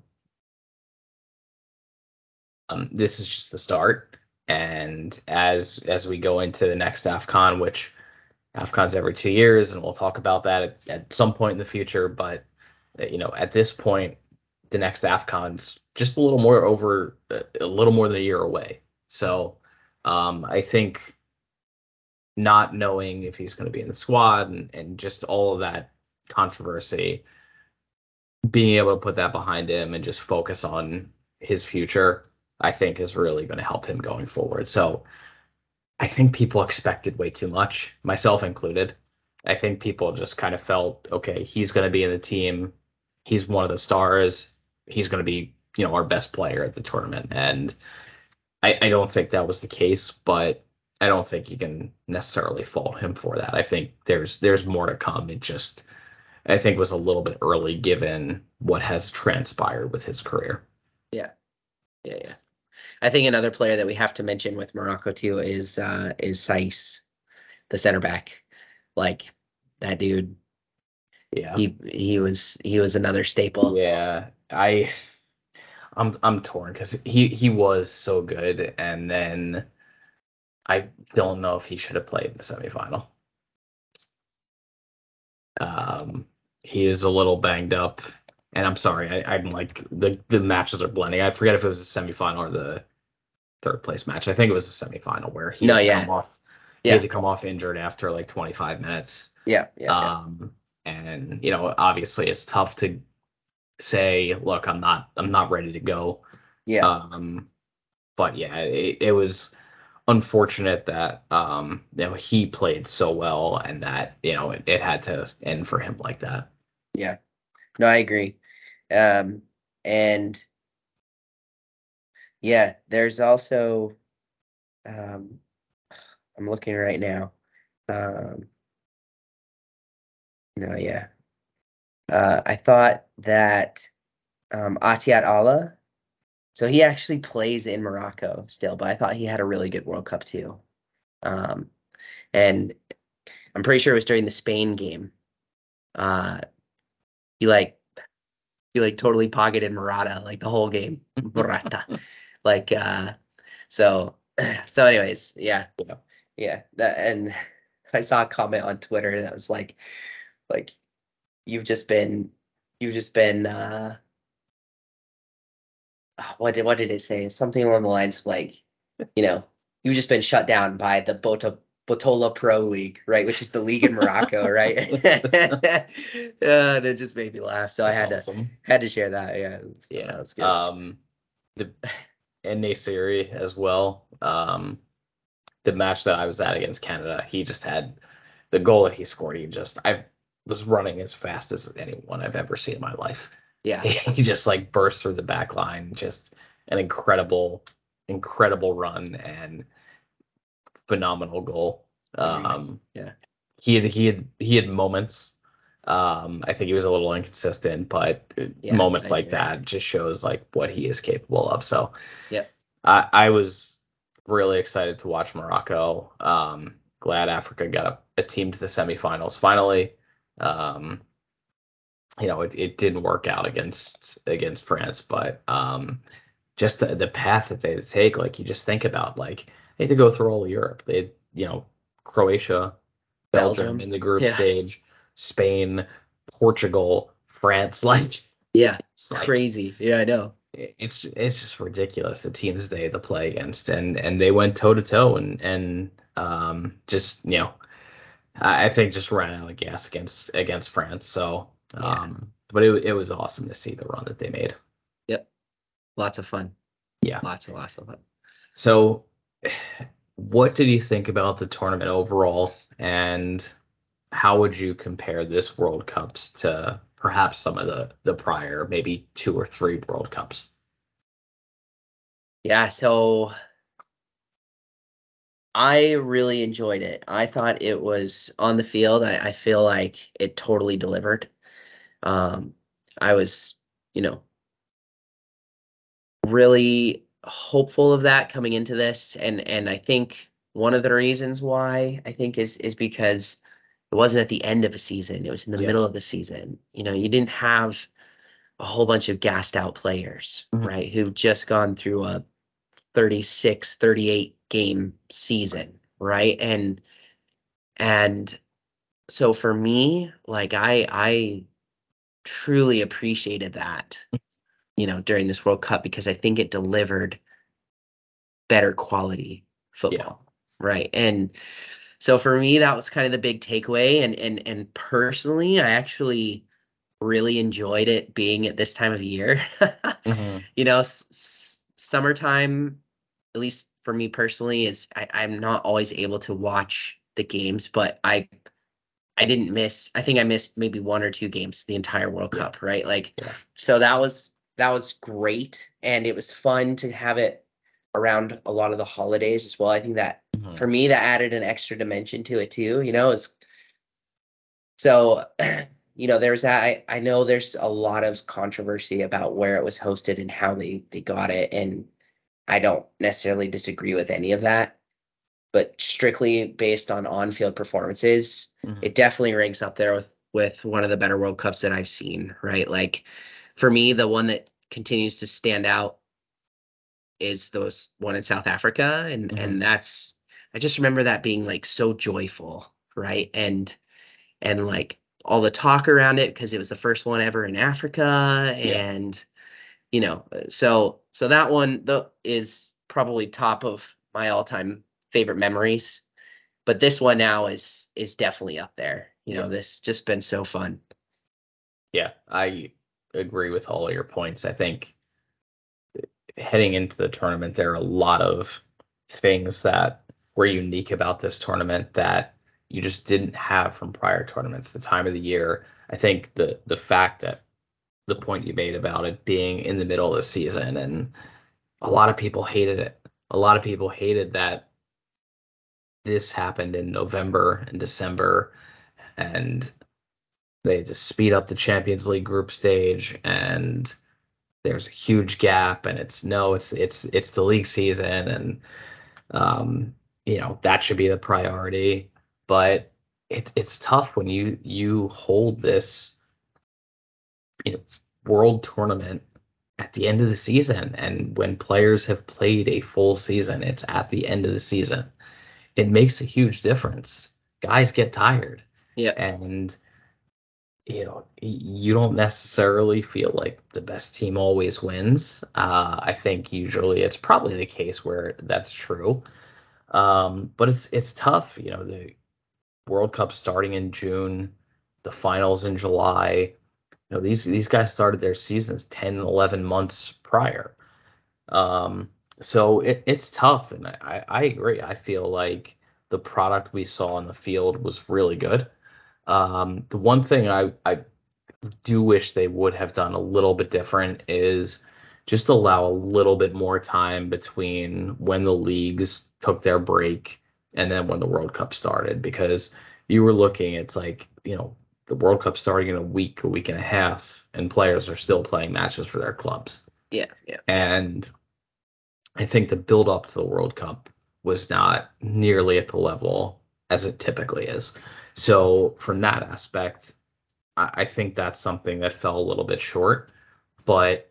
um, this is just the start. And as as we go into the next AFCON, which AFCON's every two years, and we'll talk about that at, at some point in the future. But uh, you know, at this point, the next AFCON's just a little more over, uh, a little more than a year away. So um, I think not knowing if he's going to be in the squad and, and just all of that controversy, being able to put that behind him and just focus on his future, I think is really going to help him going forward. So I think people expected way too much, myself included. I think people just kind of felt, okay, he's going to be in the team. He's one of the stars. He's going to be, you know, our best player at the tournament. And I, I don't think that was the case, but I don't think you can necessarily fault him for that. I think there's there's more to come. It just I think was a little bit early given what has transpired with his career.
Yeah. Yeah, yeah. I think another player that we have to mention with Morocco too is uh is Saiss, the center back. Like that dude,
Yeah.
he he was he was another staple.
Yeah. I I'm I'm torn because he he was so good, and then I don't know if he should have played the semifinal. Um, he is a little banged up, and I'm sorry. I, I'm like the the matches are blending. I forget if it was the semifinal or the third place match. I think it was the semifinal where he
No,
had to
yeah.
come off. He had
Yeah.
to come off injured after like twenty-five minutes.
Yeah, yeah, yeah.
Um, and you know, obviously, it's tough to say, "Look, I'm not, I'm not ready to go."
Yeah.
Um, but yeah, it, it was unfortunate that um you know he played so well and that you know it, it had to end for him like that.
Yeah. No, I agree. Um and yeah, there's also um, I'm looking right now. Um, no, yeah. Uh, I thought that um, Atiat Allah, so he actually plays in Morocco still, but I thought he had a really good World Cup too. Um, and I'm pretty sure it was during the Spain game. Uh, he like he like totally pocketed Murata like the whole game. Murata, like uh, so so. Anyways, yeah,
Yeah.
yeah. That and I saw a comment on Twitter that was like like you've just been you've just been uh what did what did it say? Something along the lines of like, you know, you've just been shut down by the Bota Botola Pro League, right? Which is the league in Morocco, right? Yeah, and it just made me laugh. So I
That's
had to
awesome.
had to share that. Yeah, so
Yeah.
that was good.
Um, the and Nasiri as well. Um, the match that I was at against Canada, he just had the goal that he scored. He just I was running as fast as anyone I've ever seen in my life.
Yeah,
He just like burst through the back line, just an incredible, incredible run and phenomenal goal. Um,
yeah,
he had he had he had moments. Um, I think he was a little inconsistent, but
yeah. I
moments like
agree.
that just shows like what he is capable of. So
Yep.
I, I was really excited to watch Morocco. Um, glad Africa got a, a team to the semifinals finally. Um, you know, it, it didn't work out against against France, but um, just the, the path that they take, like you just think about, like they had to go through all of Europe. They, had, you know, Croatia, Belgium
Belgium.
in the group
Yeah,
stage, Spain, Portugal, France. Like
yeah.
it's like
Crazy. Yeah, I know.
it's it's just ridiculous the teams they had to play against, and and they went toe to toe and and um just you know I, I think just ran out of gas against against France. So
Yeah.
um, but it it was awesome to see the run that they made.
Yep. Lots of fun.
Yeah.
Lots and lots of fun.
So what did you think about the tournament overall, and how would you compare this World Cups to perhaps some of the the prior, maybe two or three World Cups?
Yeah. So I really enjoyed it. I thought it was on the field. I, I feel like it totally delivered. Um, I was, you know, really hopeful of that coming into this, and and I think one of the reasons why I think is is because it wasn't at the end of a season. It was in the
Yeah.
middle of the season. You know, you didn't have a whole bunch of gassed out players,
Mhm.
right, who've just gone through a thirty-six, thirty-eight game season, right? And and so for me, like I I truly appreciated that, you know, during this World Cup because I think it delivered better quality
Yeah.
football, right? And so for me, that was kind of the big takeaway. And and and personally, I actually really enjoyed it being at this time of year.
Hmm.
You know, s- s- summertime, at least for me personally, is I, I'm not always able to watch the games, but I I didn't miss. I think I missed maybe one or two games the entire World
Yeah.
Cup, right? Like,
Yeah.
so that was that was great, and it was fun to have it around a lot of the holidays as well. I think that
Hmm.
for me that added an extra dimension to it too. You know, is so. You know, there's that. I, I know there's a lot of controversy about where it was hosted and how they they got it, and I don't necessarily disagree with any of that, but strictly based on on-field performances,
Hmm.
it definitely ranks up there with with one of the better World Cups that I've seen, right? Like for me, the one that continues to stand out is those one in South Africa, and
Hmm.
and that's I just remember that being like so joyful, right? And and like all the talk around it because it was the first one ever in Africa,
Yeah.
and you know, so so that one though is probably top of my all-time favorite memories, but this one now is is definitely up there. You
Yeah.
know, this just been so fun.
Yeah. I agree with all of your points. I think heading into the tournament, there are a lot of things that were unique about this tournament that you just didn't have from prior tournaments. The time of the year, I think the the fact that the point you made about it being in the middle of the season, and a lot of people hated it. A lot of people hated that this happened in November and December, and they had to speed up the Champions League group stage, and there's a huge gap, and it's no, it's it's it's the league season, and um, you know that should be the priority. But it, it's tough when you you hold this, you know, world tournament at the end of the season, and when players have played a full season, it's at the end of the season. It makes a huge difference. Guys get tired,
Yeah.
and you know you don't necessarily feel like the best team always wins. Uh, I think usually it's probably the case where that's true, um, but it's it's tough. You know, the World Cup starting in June, the finals in July. You know, these these guys started their seasons ten, eleven months prior. Um, so it, it's tough, and I, I agree. I feel like the product we saw on the field was really good. Um, the one thing I, I do wish they would have done a little bit different is just allow a little bit more time between when the leagues took their break and then when the World Cup started, because you were looking, it's like, you know, the World Cup starting in a week, a week and a half, and players are still playing matches for their clubs.
Yeah, yeah.
And I think the build up to the World Cup was not nearly at the level as it typically is. So from that aspect, I, I think that's something that fell a little bit short. But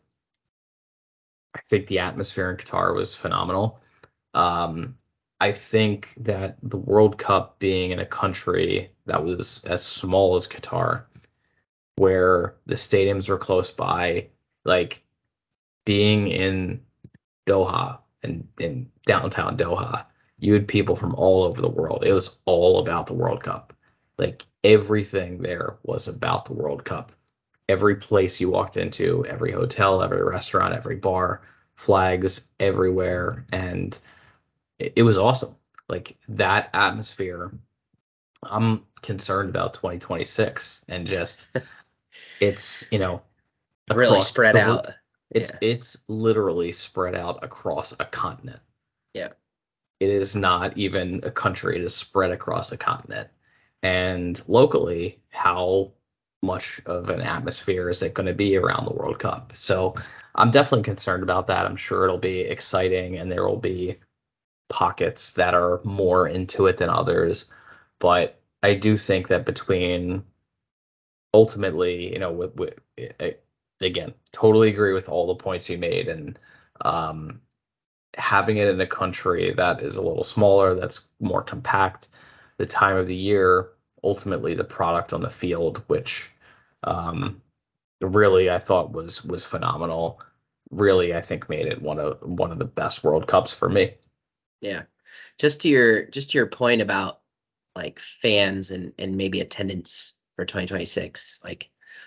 I think the atmosphere in Qatar was phenomenal. Um, I think that the World Cup being in a country that was as small as Qatar, where the stadiums were close by, like being in Doha and in downtown Doha, you had people from all over the world. It was all about the World Cup. Like everything there was about the World Cup. Every place you walked into, every hotel, every restaurant, every bar, flags everywhere, and it, it was awesome. Like that atmosphere. I'm concerned about twenty twenty-six and just it's, you know,
Really
across
spread
the
out.
it's
Yeah.
it's literally spread out across a continent.
Yeah.
It is not even a country, it is spread across a continent. And locally, how much of an atmosphere is it going to be around the World Cup? So I'm definitely concerned about that. I'm sure it'll be exciting and there will be pockets that are more into it than others. But I do think that between ultimately, you know, with, with I, again, totally agree with all the points you made, and um, having it in a country that is a little smaller, that's more compact, the time of the year, ultimately the product on the field, which um, really I thought was was phenomenal. Really, I think made it one of one of the best World Cups for me.
Yeah. Just to your just to your point about like fans and and maybe attendance for twenty twenty-six, like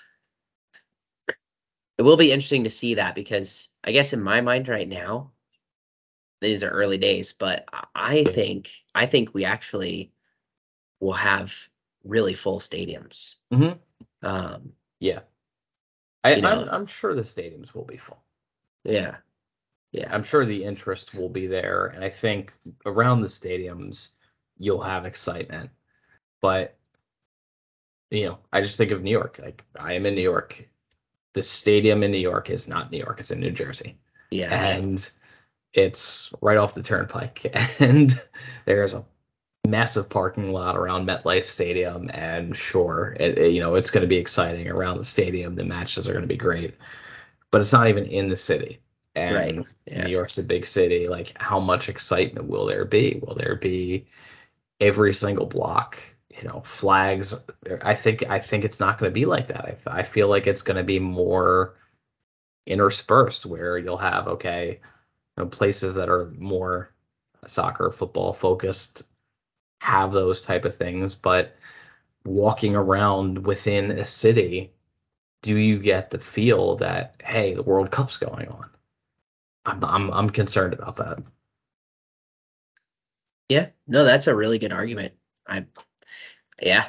it will be interesting to see that, because I guess in my mind right now, these are early days, but I I
Yeah.
think I think we actually will have really full stadiums.
hmm
Um,
Yeah, I,
you
I'm
know,
I'm sure the stadiums will be full.
yeah, yeah,
I'm sure the interest will be there, and I think around the stadiums you'll have excitement. But you know, I just think of New York. Like I am in New York. The stadium in New York is not New York; it's in New Jersey,
yeah,
and it's right off the turnpike. And there's a massive parking lot around MetLife Stadium, and sure, it, it- you know, it's going to be exciting around the stadium. The matches are going to be great, but it's not even in the city.
right,
And New
yeah,
York's a big city. Like, how much excitement will there be? Will there be every single block, you know, flags? I think I think it's not going to be like that. I, I feel like it's going to be more interspersed, where you'll have okay, you know, places that are more soccer, football focused have those type of things, but walking around within a city, do you get the feel that hey, the World Cup's going on? I'm I'm I'm concerned about that.
yeah. No, that's a really good argument. I, yeah,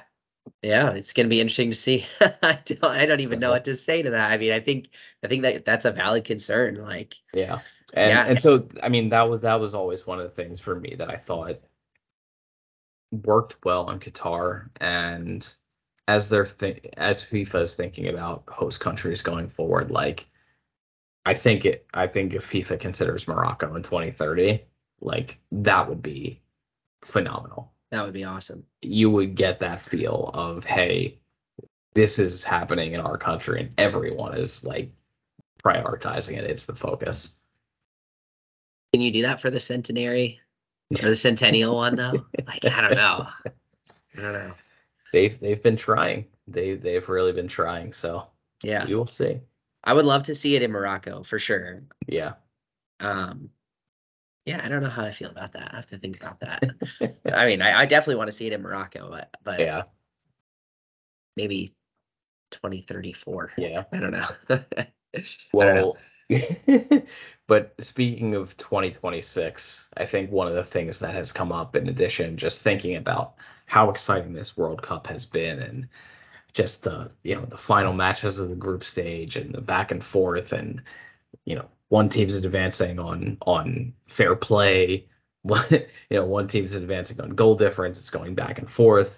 Yeah, it's going to be interesting to see. I don't, I don't even know
So
what to say to that. I mean, I think, I think that that's a valid concern. Like,
yeah, and
yeah,
and so I mean that was that was always one of the things for me that I thought worked well in Qatar, and as they're th- as FIFA is thinking about host countries going forward, like I think it I think if FIFA considers Morocco in twenty thirty, like that would be phenomenal.
that would be awesome.
You would get that feel of, hey, this is happening in our country and everyone is like prioritizing it. It's the focus.
Can you do that for the centenary or the centennial one though? Like, I don't know. I don't know.
They've they've been trying. They they've really been trying. So
Yeah,
we will see.
I would love to see it in Morocco for sure.
Yeah.
Um, yeah, I don't know how I feel about that. I have to think about that. I mean, I, I definitely want to see it in Morocco, but but
Yeah.
maybe twenty thirty-four.
Yeah.
I don't know. I don't know.
Well, but speaking of twenty twenty-six, I think one of the things that has come up in addition, just thinking about how exciting this World Cup has been and just the, you know, the final matches of the group stage and the back and forth and, you know, one team's advancing on on fair play, one, you know, one team's advancing on goal difference, it's going back and forth.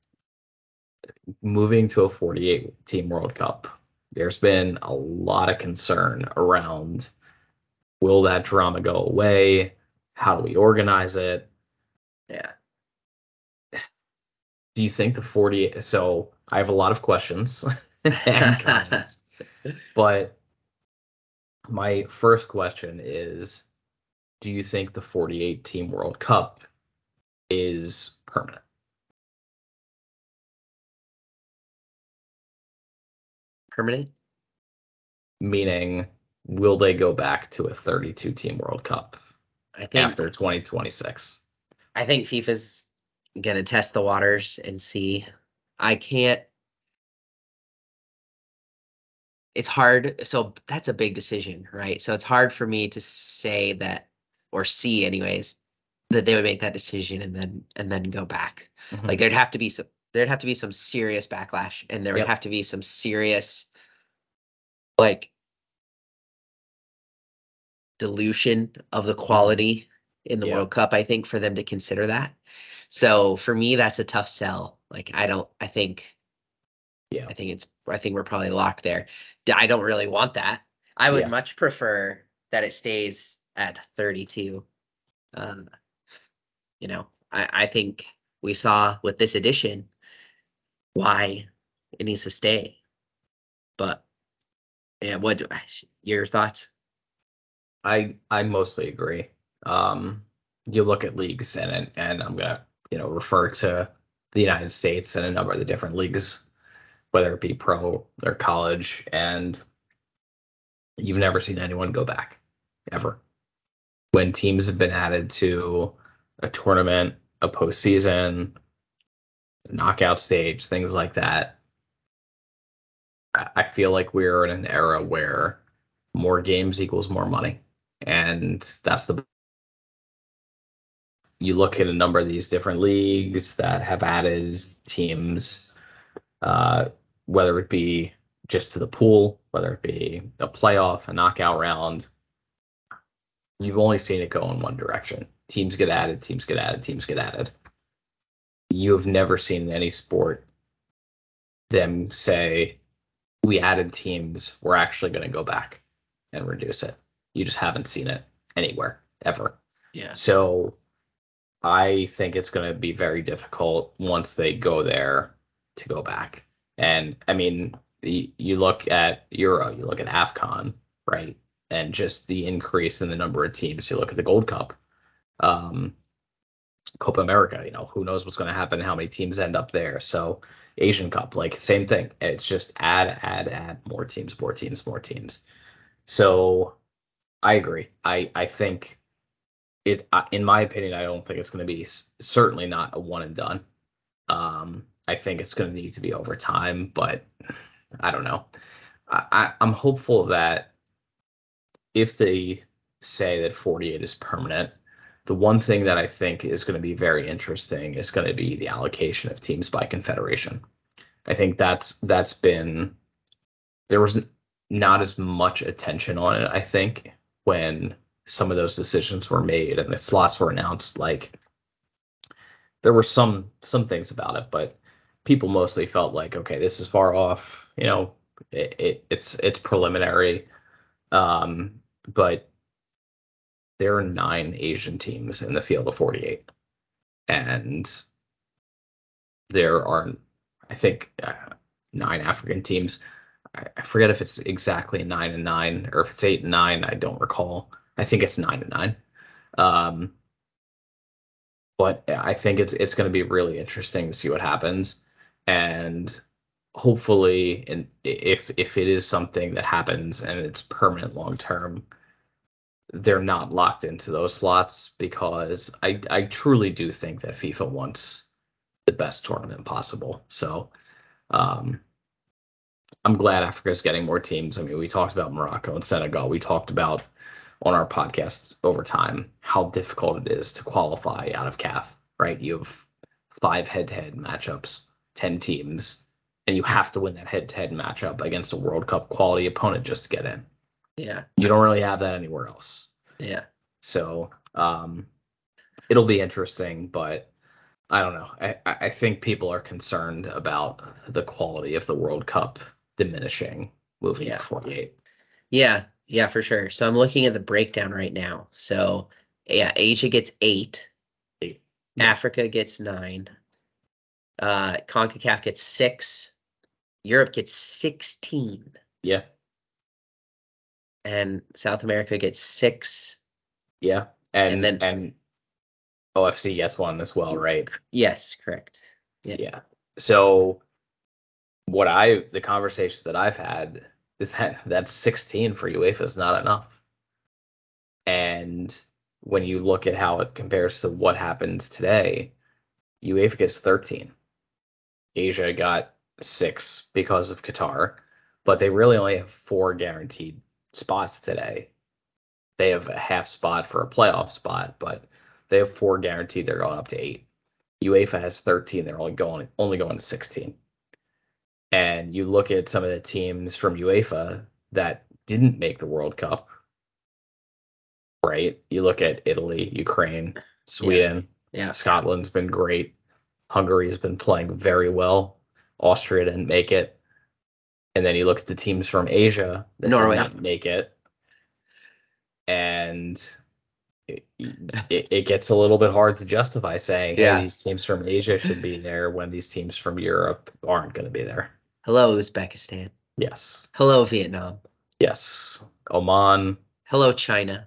Moving to a forty-eight team World Cup, there's been a lot of concern around, will that drama go away? How do we organize it?
Yeah.
Do you think the forty-eight? So I have a lot of questions and comments, but my first question is, do you think the forty-eight team World Cup is permanent?
Permanent?
Meaning, will they go back to a thirty-two team World Cup
I think
after twenty twenty-six?
I think FIFA's gonna test the waters and see. I can't. It's hard. So that's a big decision, right? So it's hard for me to say that or see, anyways, that they would make that decision and then and then go back.
Mhm.
Like there'd have to be some there'd have to be some serious backlash, and there would
Yep.
have to be some serious like dilution of the quality in the
Yeah.
World Cup, I think, for them to consider that. So for me, that's a tough sell. Like I don't, I think,
Yeah.
I think it's, I think we're probably locked there. D- I don't really want that. I would
Yeah.
much prefer that it stays at thirty-two. Um, you know, I, I think we saw with this edition why it needs to stay. But yeah, what your thoughts?
I I mostly agree. Um, you look at leagues and and I'm gonna, you know, refer to the United States and a number of the different leagues, whether it be pro or college, and you've never seen anyone go back ever. When teams have been added to a tournament, a postseason, a knockout stage, things like that, I I feel like we're in an era where more games equals more money. And that's the you look at a number of these different leagues that have added teams, uh, whether it be just to the pool, whether it be a playoff, a knockout round, you've only seen it go in one direction. Teams get added, teams get added, teams get added. You have never seen in any sport them say, we added teams, we're actually going to go back and reduce it. You just haven't seen it anywhere, ever.
Yeah.
So I think it's going to be very difficult once they go there to go back. And I mean, the, you look at Euro, you look at AFCON, right? And just the increase in the number of teams. You look at the Gold Cup, um, Copa America, you know, who knows what's going to happen, how many teams end up there. So Asian Cup, like same thing. It's just add, add, add more teams, more teams, more teams. So I agree. I, I think it, in my opinion, I don't think it's going to be certainly not a one and done. Um, I think it's going to need to be over time, but I don't know. I, I, I'm hopeful that if they say that forty-eight is permanent, the one thing that I think is going to be very interesting is going to be the allocation of teams by confederation. I think that's that's been there was not as much attention on it, I think, when some of those decisions were made and the slots were announced. Like there were some some things about it, but people mostly felt like, okay, this is far off. You know, it, it it's it's preliminary, um, but there are nine Asian teams in the field of forty-eight, and there are, I think, uh, nine African teams. I, I forget if it's exactly nine and nine or if it's eight and nine. I don't recall. I think it's nine and nine. Um, but I think it's it's going to be really interesting to see what happens, and hopefully, and if if it is something that happens and it's permanent long term, they're not locked into those slots, because I I truly do think that FIFA wants the best tournament possible. So um, I'm glad Africa's getting more teams. I mean, we talked about Morocco and Senegal. We talked about on our podcast over time how difficult it is to qualify out of C A F, right? You have five head-to-head matchups, ten teams, and you have to win that head-to-head matchup against a World Cup quality opponent just to get in.
Yeah.
You don't really have that anywhere else.
Yeah.
So um, it'll be interesting, but I don't know. I, I think people are concerned about the quality of the World Cup diminishing moving
Yeah.
to forty-eight.
Yeah. Yeah, for sure. So I'm looking at the breakdown right now. So yeah, Asia gets eight.
Eight.
Africa gets nine. Uh, CONCACAF gets six. Europe gets sixteen.
Yeah.
And South America gets six.
Yeah. And,
And then-
and O F C gets one as well, right?
Yes, correct. Yeah.
Yeah. So what I the conversations that I've had is that that sixteen for UEFA is not enough. And when you look at how it compares to what happens today, UEFA gets thirteen. Asia got six because of Qatar, but they really only have four guaranteed spots today. They have a half spot for a playoff spot, but they have four guaranteed. They're going up to eight. UEFA has thirteen. They're only going only going to sixteen. And you look at some of the teams from UEFA that didn't make the World Cup, right? You look at Italy, Ukraine, Sweden.
Yeah.
Scotland's been great. Hungary's been playing very well. Austria didn't make it. And then you look at the teams from Asia that
Norway.
did not make it. And it, it, it gets a little bit hard to justify saying,
Yeah.
hey, these teams from Asia should be there when these teams from Europe aren't going to be there.
Hello, Uzbekistan.
Yes.
Hello, Vietnam.
Yes. Oman.
Hello, China.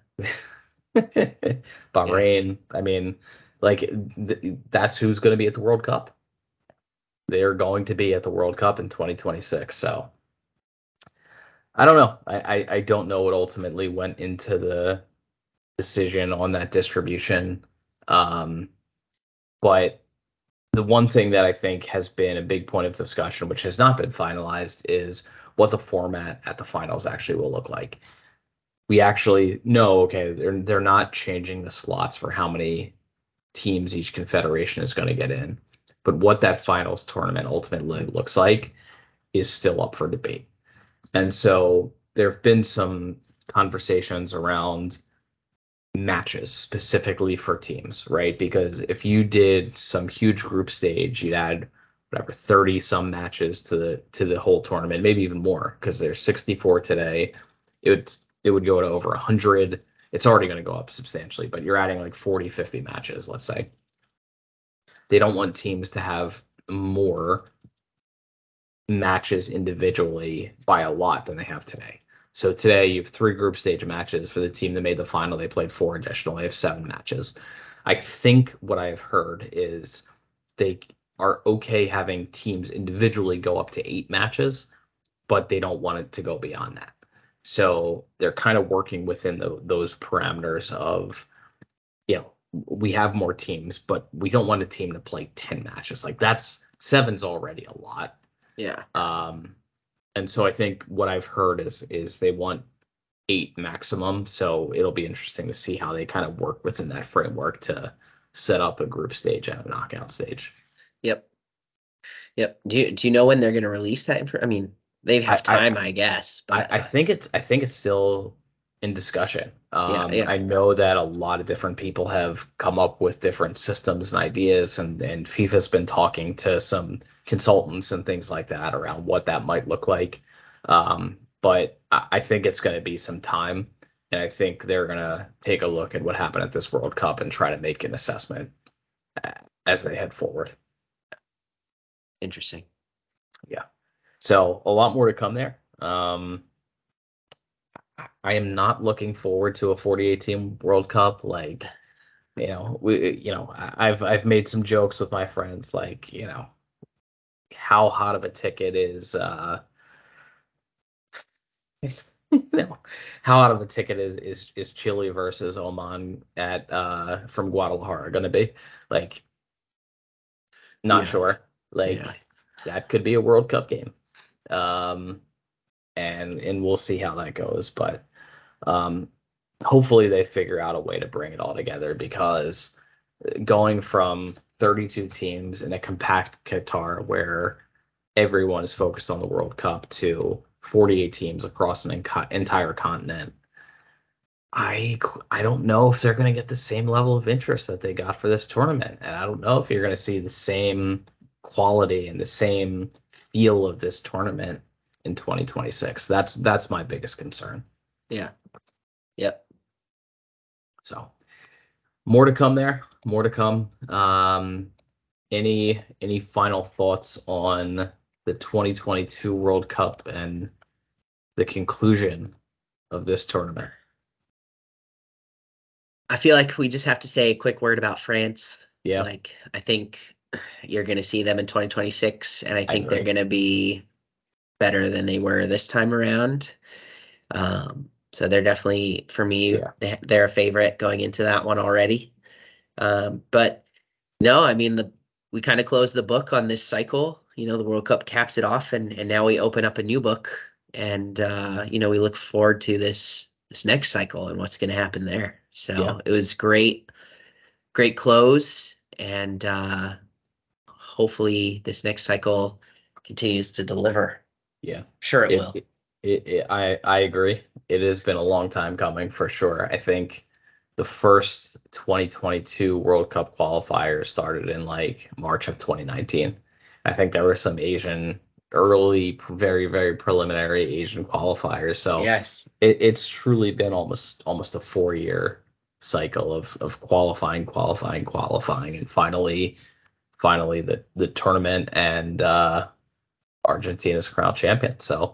Bahrain.
Yes.
I mean, like, th- that's who's going to be at the World Cup. They're going to be at the World Cup in twenty twenty-six. So I don't know. I, I, I don't know what ultimately went into the decision on that distribution. Um, but the one thing that I think has been a big point of discussion, which has not been finalized, is what the format at the finals actually will look like. We actually know, okay, they're they're not changing the slots for how many teams each confederation is going to get in, but what that finals tournament ultimately looks like is still up for debate. And so there have been some conversations around matches specifically for teams, right? Because if you did some huge group stage, you'd add whatever thirty some matches to the to the whole tournament, maybe even more, because there's sixty-four today. It would it would go to over one hundred. It's already going to go up substantially, but you're adding like forty, fifty matches, let's say. They don't want teams to have more matches individually by a lot than they have today. So today you have three group stage matches. For the team that made the final, they played four additional. They have seven matches. I think what I've heard is they are okay having teams individually go up to eight matches, but they don't want it to go beyond that. So they're kind of working within the, those parameters of, you know, we have more teams, but we don't want a team to play ten matches. Like that's seven's already a lot.
Yeah.
Um, and so I think what I've heard is is they want eight maximum. So it'll be interesting to see how they kind of work within that framework to set up a group stage and a knockout stage.
Yep. Yep. Do you do you know when they're going to release that info? I mean, they have
I,
time,
I,
I guess.
I,
But
I
uh,
think it's I think it's still in discussion.
yeah,
Um,
yeah,
I know that a lot of different people have come up with different systems and ideas, and, and FIFA's been talking to some consultants and things like that around what that might look like. Um, but I, I think it's going to be some time, and I think they're going to take a look at what happened at this World Cup and try to make an assessment uh, as they head forward.
interesting.
Yeah. So a lot more to come there. Um, I am not looking forward to a forty-eight team World Cup. Like, you know, we, you know, I- I've I've made some jokes with my friends, like, you know, how hot of a ticket is, uh, you know, how hot of a ticket is is is Chile versus Oman at uh from Guadalajara going to be? Like, not
Yeah,
sure. Like,
yeah,
that could be a World Cup game. Um, and and we'll see how that goes, but. Um, hopefully they figure out a way to bring it all together, because going from thirty-two teams in a compact Qatar where everyone is focused on the World Cup to forty-eight teams across an enc- entire continent, I I don't know if they're going to get the same level of interest that they got for this tournament, and I don't know if you're going to see the same quality and the same feel of this tournament in twenty twenty-six. That's that's my biggest concern.
yeah. Yep.
So more to come there, more to come. Um, any any final thoughts on the twenty twenty-two World Cup and the conclusion of this tournament?
I feel like we just have to say a quick word about France.
Yeah,
Like, I think you're going to see them in twenty twenty-six, and I
I
think they're
agree.
going to be better than they were this time around. Um, so they're definitely, for me,
Yeah,
they, they're a favorite going into that one already. Um, but no, I mean, the we kind of closed the book on this cycle. You know, the World Cup caps it off, and and now we open up a new book, and uh, you know, we look forward to this this next cycle and what's going to happen there.
yeah,
So it was great, great close, and uh, hopefully this next cycle continues to deliver.
yeah.
Sure, it
It,
will.
it, it, it I I agree. It has been a long time coming for sure. I think the first twenty twenty-two World Cup qualifiers started in like March of twenty nineteen. I think there were some Asian early, very, very preliminary Asian qualifiers. So
Yes.
it, it's truly been almost almost a four year cycle of of qualifying, qualifying, qualifying, and finally, finally the the tournament, and uh, Argentina's crowned champion. So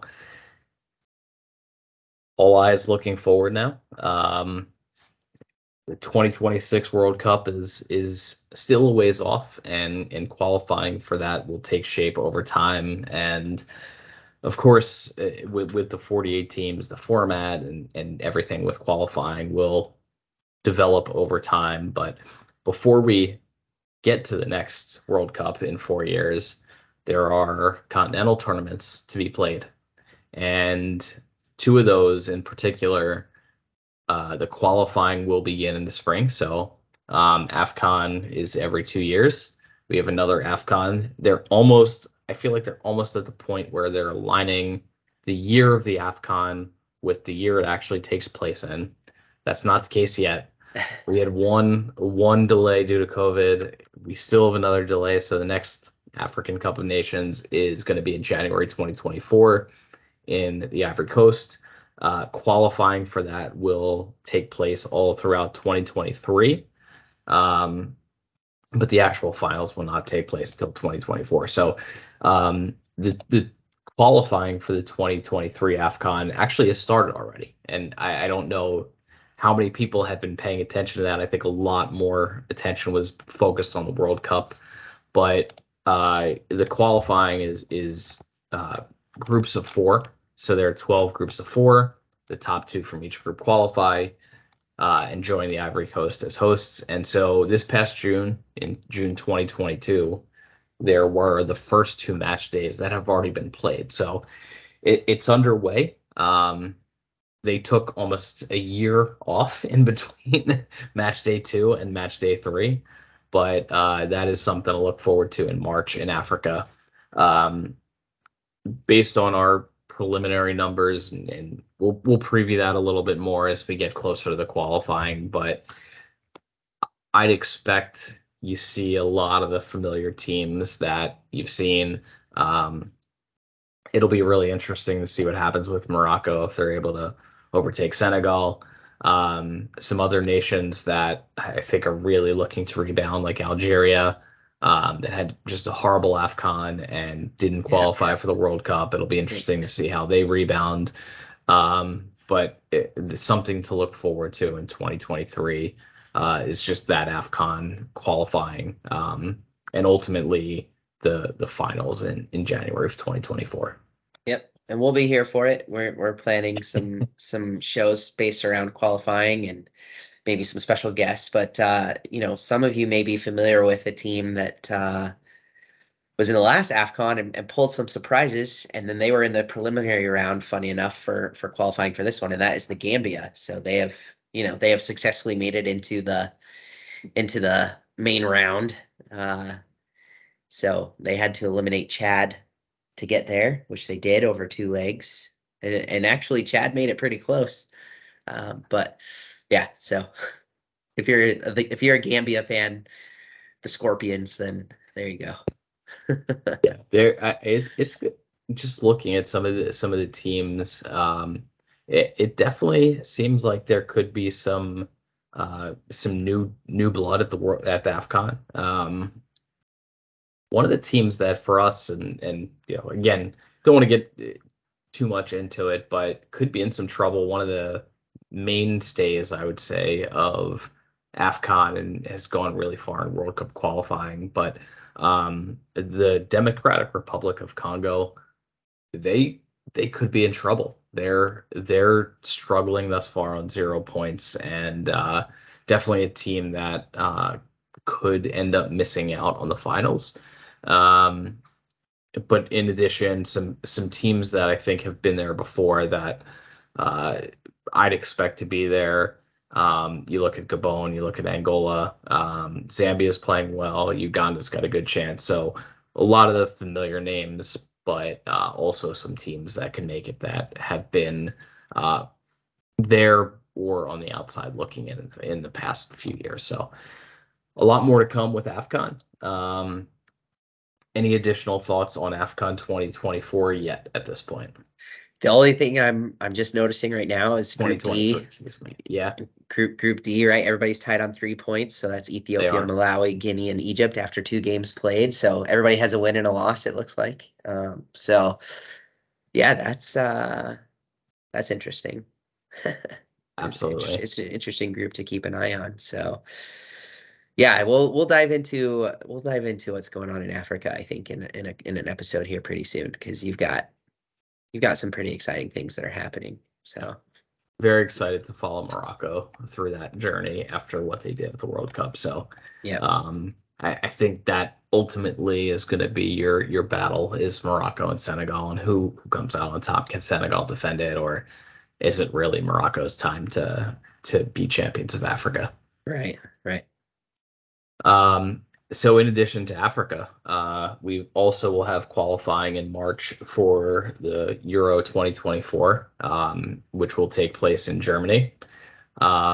all eyes looking forward now. Um, the twenty twenty-six World Cup is is still a ways off, and and qualifying for that will take shape over time. And of course, eh, with with the forty-eight teams, the format and and everything with qualifying will develop over time. But before we get to the next World Cup in four years, there are continental tournaments to be played, and two of those in particular. Uh, the qualifying will begin in the spring. So um, AFCON is every two years. We have another AFCON. They're almost, I feel like they're almost at the point where they're aligning the year of the AFCON with the year it actually takes place in. That's not the case yet. We had one one delay due to COVID. We still have another delay. So the next African Cup of Nations is going to be in January twenty twenty-four in the Ivory Coast. Uh, qualifying for that will take place all throughout twenty twenty-three, um, but the actual finals will not take place until twenty twenty-four. So um, the the qualifying for the twenty twenty-three AFCON actually has started already, and I, I don't know how many people have been paying attention to that. I think a lot more attention was focused on the World Cup, but uh, the qualifying is is uh, groups of four. So there are twelve groups of four. The top two from each group qualify uh, and join the Ivory Coast as hosts. And so this past June, in June twenty twenty-two, there were the first two match days that have already been played. So it, it's underway. Um, they took almost a year off in between match day two and match day three. But uh, that is something to look forward to in March in Africa. Um, based on our preliminary numbers, and, and we'll we'll preview that a little bit more as we get closer to the qualifying. But I'd expect you see a lot of the familiar teams that you've seen. Um, it'll be really interesting to see what happens with Morocco if they're able to overtake Senegal. Um, some other nations that I think are really looking to rebound, like Algeria, um, that had just a horrible AFCON and didn't
Yeah.
qualify for the World Cup. It'll be interesting to see how they rebound. Um, but it, it's something to look forward to in twenty twenty-three uh, is just that AFCON qualifying, um, and ultimately the the finals in in January of twenty twenty-four.
Yep. And we'll be here for it. We're we're planning some some shows based around qualifying and maybe some special guests. But uh, you know, some of you may be familiar with a team that uh was in the last AFCON and, and pulled some surprises, and then they were in the preliminary round, funny enough, for for qualifying for this one, and that is the Gambia. So they have, you know, they have successfully made it into the into the main round. Uh, so they had to eliminate Chad to get there, which they did over two legs. And, and actually, Chad made it pretty close. Um, but yeah, so if you're if you're a Gambia fan, the Scorpions, then there you go.
Yeah, there I, it's it's good. Just looking at some of the some of the teams, um, it, it definitely seems like there could be some uh some new new blood at the world at the AFCON. Um, one of the teams that for us and and you know again don't want to get uh, too much into it, but could be in some trouble. One of the mainstays, I would say, of AFCON and has gone really far in World Cup qualifying, but um, the Democratic Republic of Congo, they they could be in trouble. They're they're struggling thus far on zero points, and uh, definitely a team that uh, could end up missing out on the finals. Um, but in addition, some some teams that I think have been there before that uh, I'd expect to be there. Um, you look at Gabon, you look at Angola, um, Zambia's playing well, Uganda's got a good chance. So a lot of the familiar names, but uh, also some teams that can make it that have been uh, there or on the outside looking in in the past few years. So a lot more to come with AFCON. Um, any additional thoughts on AFCON twenty twenty-four yet at this point?
The only thing I'm I'm just noticing right now is Group D.
Excuse me. Yeah.
Group Group D, right? Everybody's tied on three points, so that's Ethiopia, Malawi, Guinea, and Egypt after two games played. So everybody has a win and a loss. It looks like. Um, so yeah, that's uh, that's interesting.
Absolutely,
it's, it's an interesting group to keep an eye on. So yeah, we'll we'll dive into we'll dive into what's going on in Africa. I think in in a, in an episode here pretty soon because you've got you've got some pretty exciting things that are happening. So
very excited to follow Morocco through that journey after what they did at the World Cup. So
yeah,
um, I, I think that ultimately is going to be your your battle is Morocco and Senegal, and who who comes out on top. Can Senegal defend it, or is it really Morocco's time to to be champions of Africa?
Right, right.
Um, so in addition to Africa, uh, we also will have qualifying in March for the Euro twenty twenty-four, um, which will take place in Germany. Uh,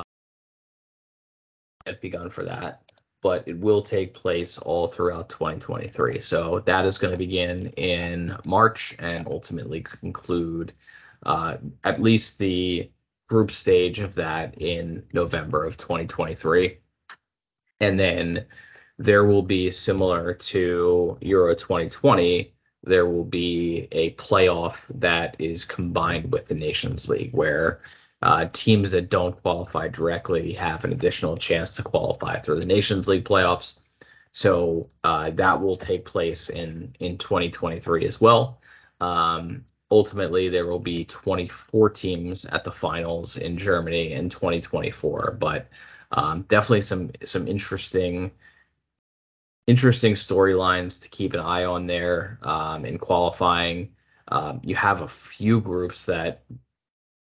it begun for that, but it will take place all throughout twenty twenty-three. So that is going to begin in March and ultimately conclude uh, at least the group stage of that in November of twenty twenty-three. And then there will be, similar to Euro twenty twenty, there will be a playoff that is combined with the Nations League, where uh, teams that don't qualify directly have an additional chance to qualify through the Nations League playoffs. So uh, that will take place in, in twenty twenty-three as well. Um, ultimately, there will be twenty-four teams at the finals in Germany in twenty twenty-four, but um, definitely some some interesting interesting storylines to keep an eye on there um, in qualifying. Um, you have a few groups that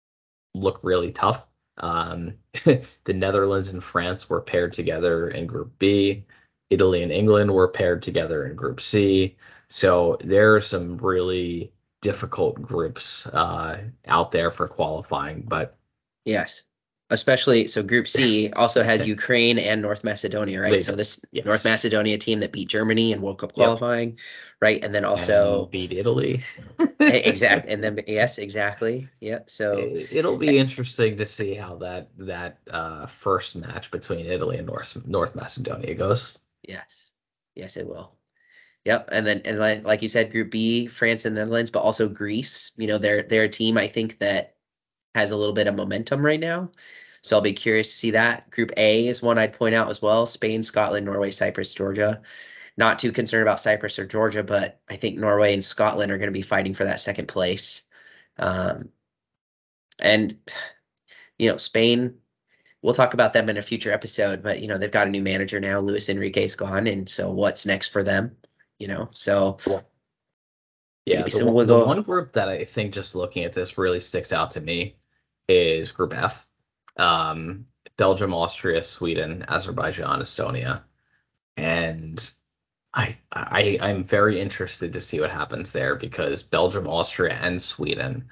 look really tough. Um, the Netherlands and France were paired together in Group B. Italy and England were paired together in Group C. So there are some really difficult groups uh, out there for qualifying, but
Yes. Especially so Group C also has Ukraine and North Macedonia, right?
they
So
do.
this North
Yes.
Macedonia team that beat Germany in World Cup
Yep.
qualifying, right? And then
And
also
beat Italy.
exact and then yes, exactly. Yep. So
It- It'll
eh,
be interesting to see how that that uh, first match between Italy and North North Macedonia goes.
yes. Yes, it will. Yep. And then and like, like you said, Group B, France and Netherlands, but also Greece. You know, they're they're a team I think that has a little bit of momentum right now. So I'll be curious to see that. Group A is one I'd point out as well. Spain, Scotland, Norway, Cyprus, Georgia. Not too concerned about Cyprus or Georgia, but I think Norway and Scotland are going to be fighting for that second place. Um, and you know, Spain, we'll talk about them in a future episode, but you know, they've got a new manager now. Luis Enrique's gone, and so what's next for them? You know, so
Yeah,
maybe
the
some
one the
wiggle.
one group that I think just looking at this really sticks out to me is Group F. Um, Belgium, Austria, Sweden, Azerbaijan, Estonia. And I I I'm very interested to see what happens there because Belgium, Austria, and Sweden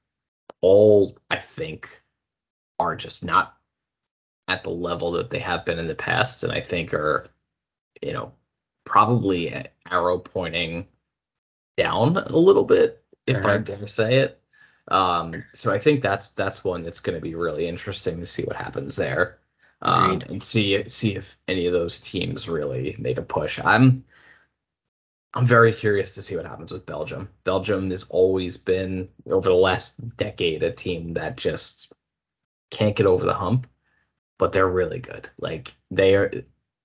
all I think are just not at the level that they have been in the past, and I think are, you know, probably arrow pointing down a little bit, if I
Uh-huh.
dare say it. Um, so I think that's that's one that's going to be really interesting to see what happens there, um,
Agreed.
and see see if any of those teams really make a push. I'm I'm very curious to see what happens with Belgium. Belgium has always been over the last decade a team that just can't get over the hump, but they're really good. Like they are.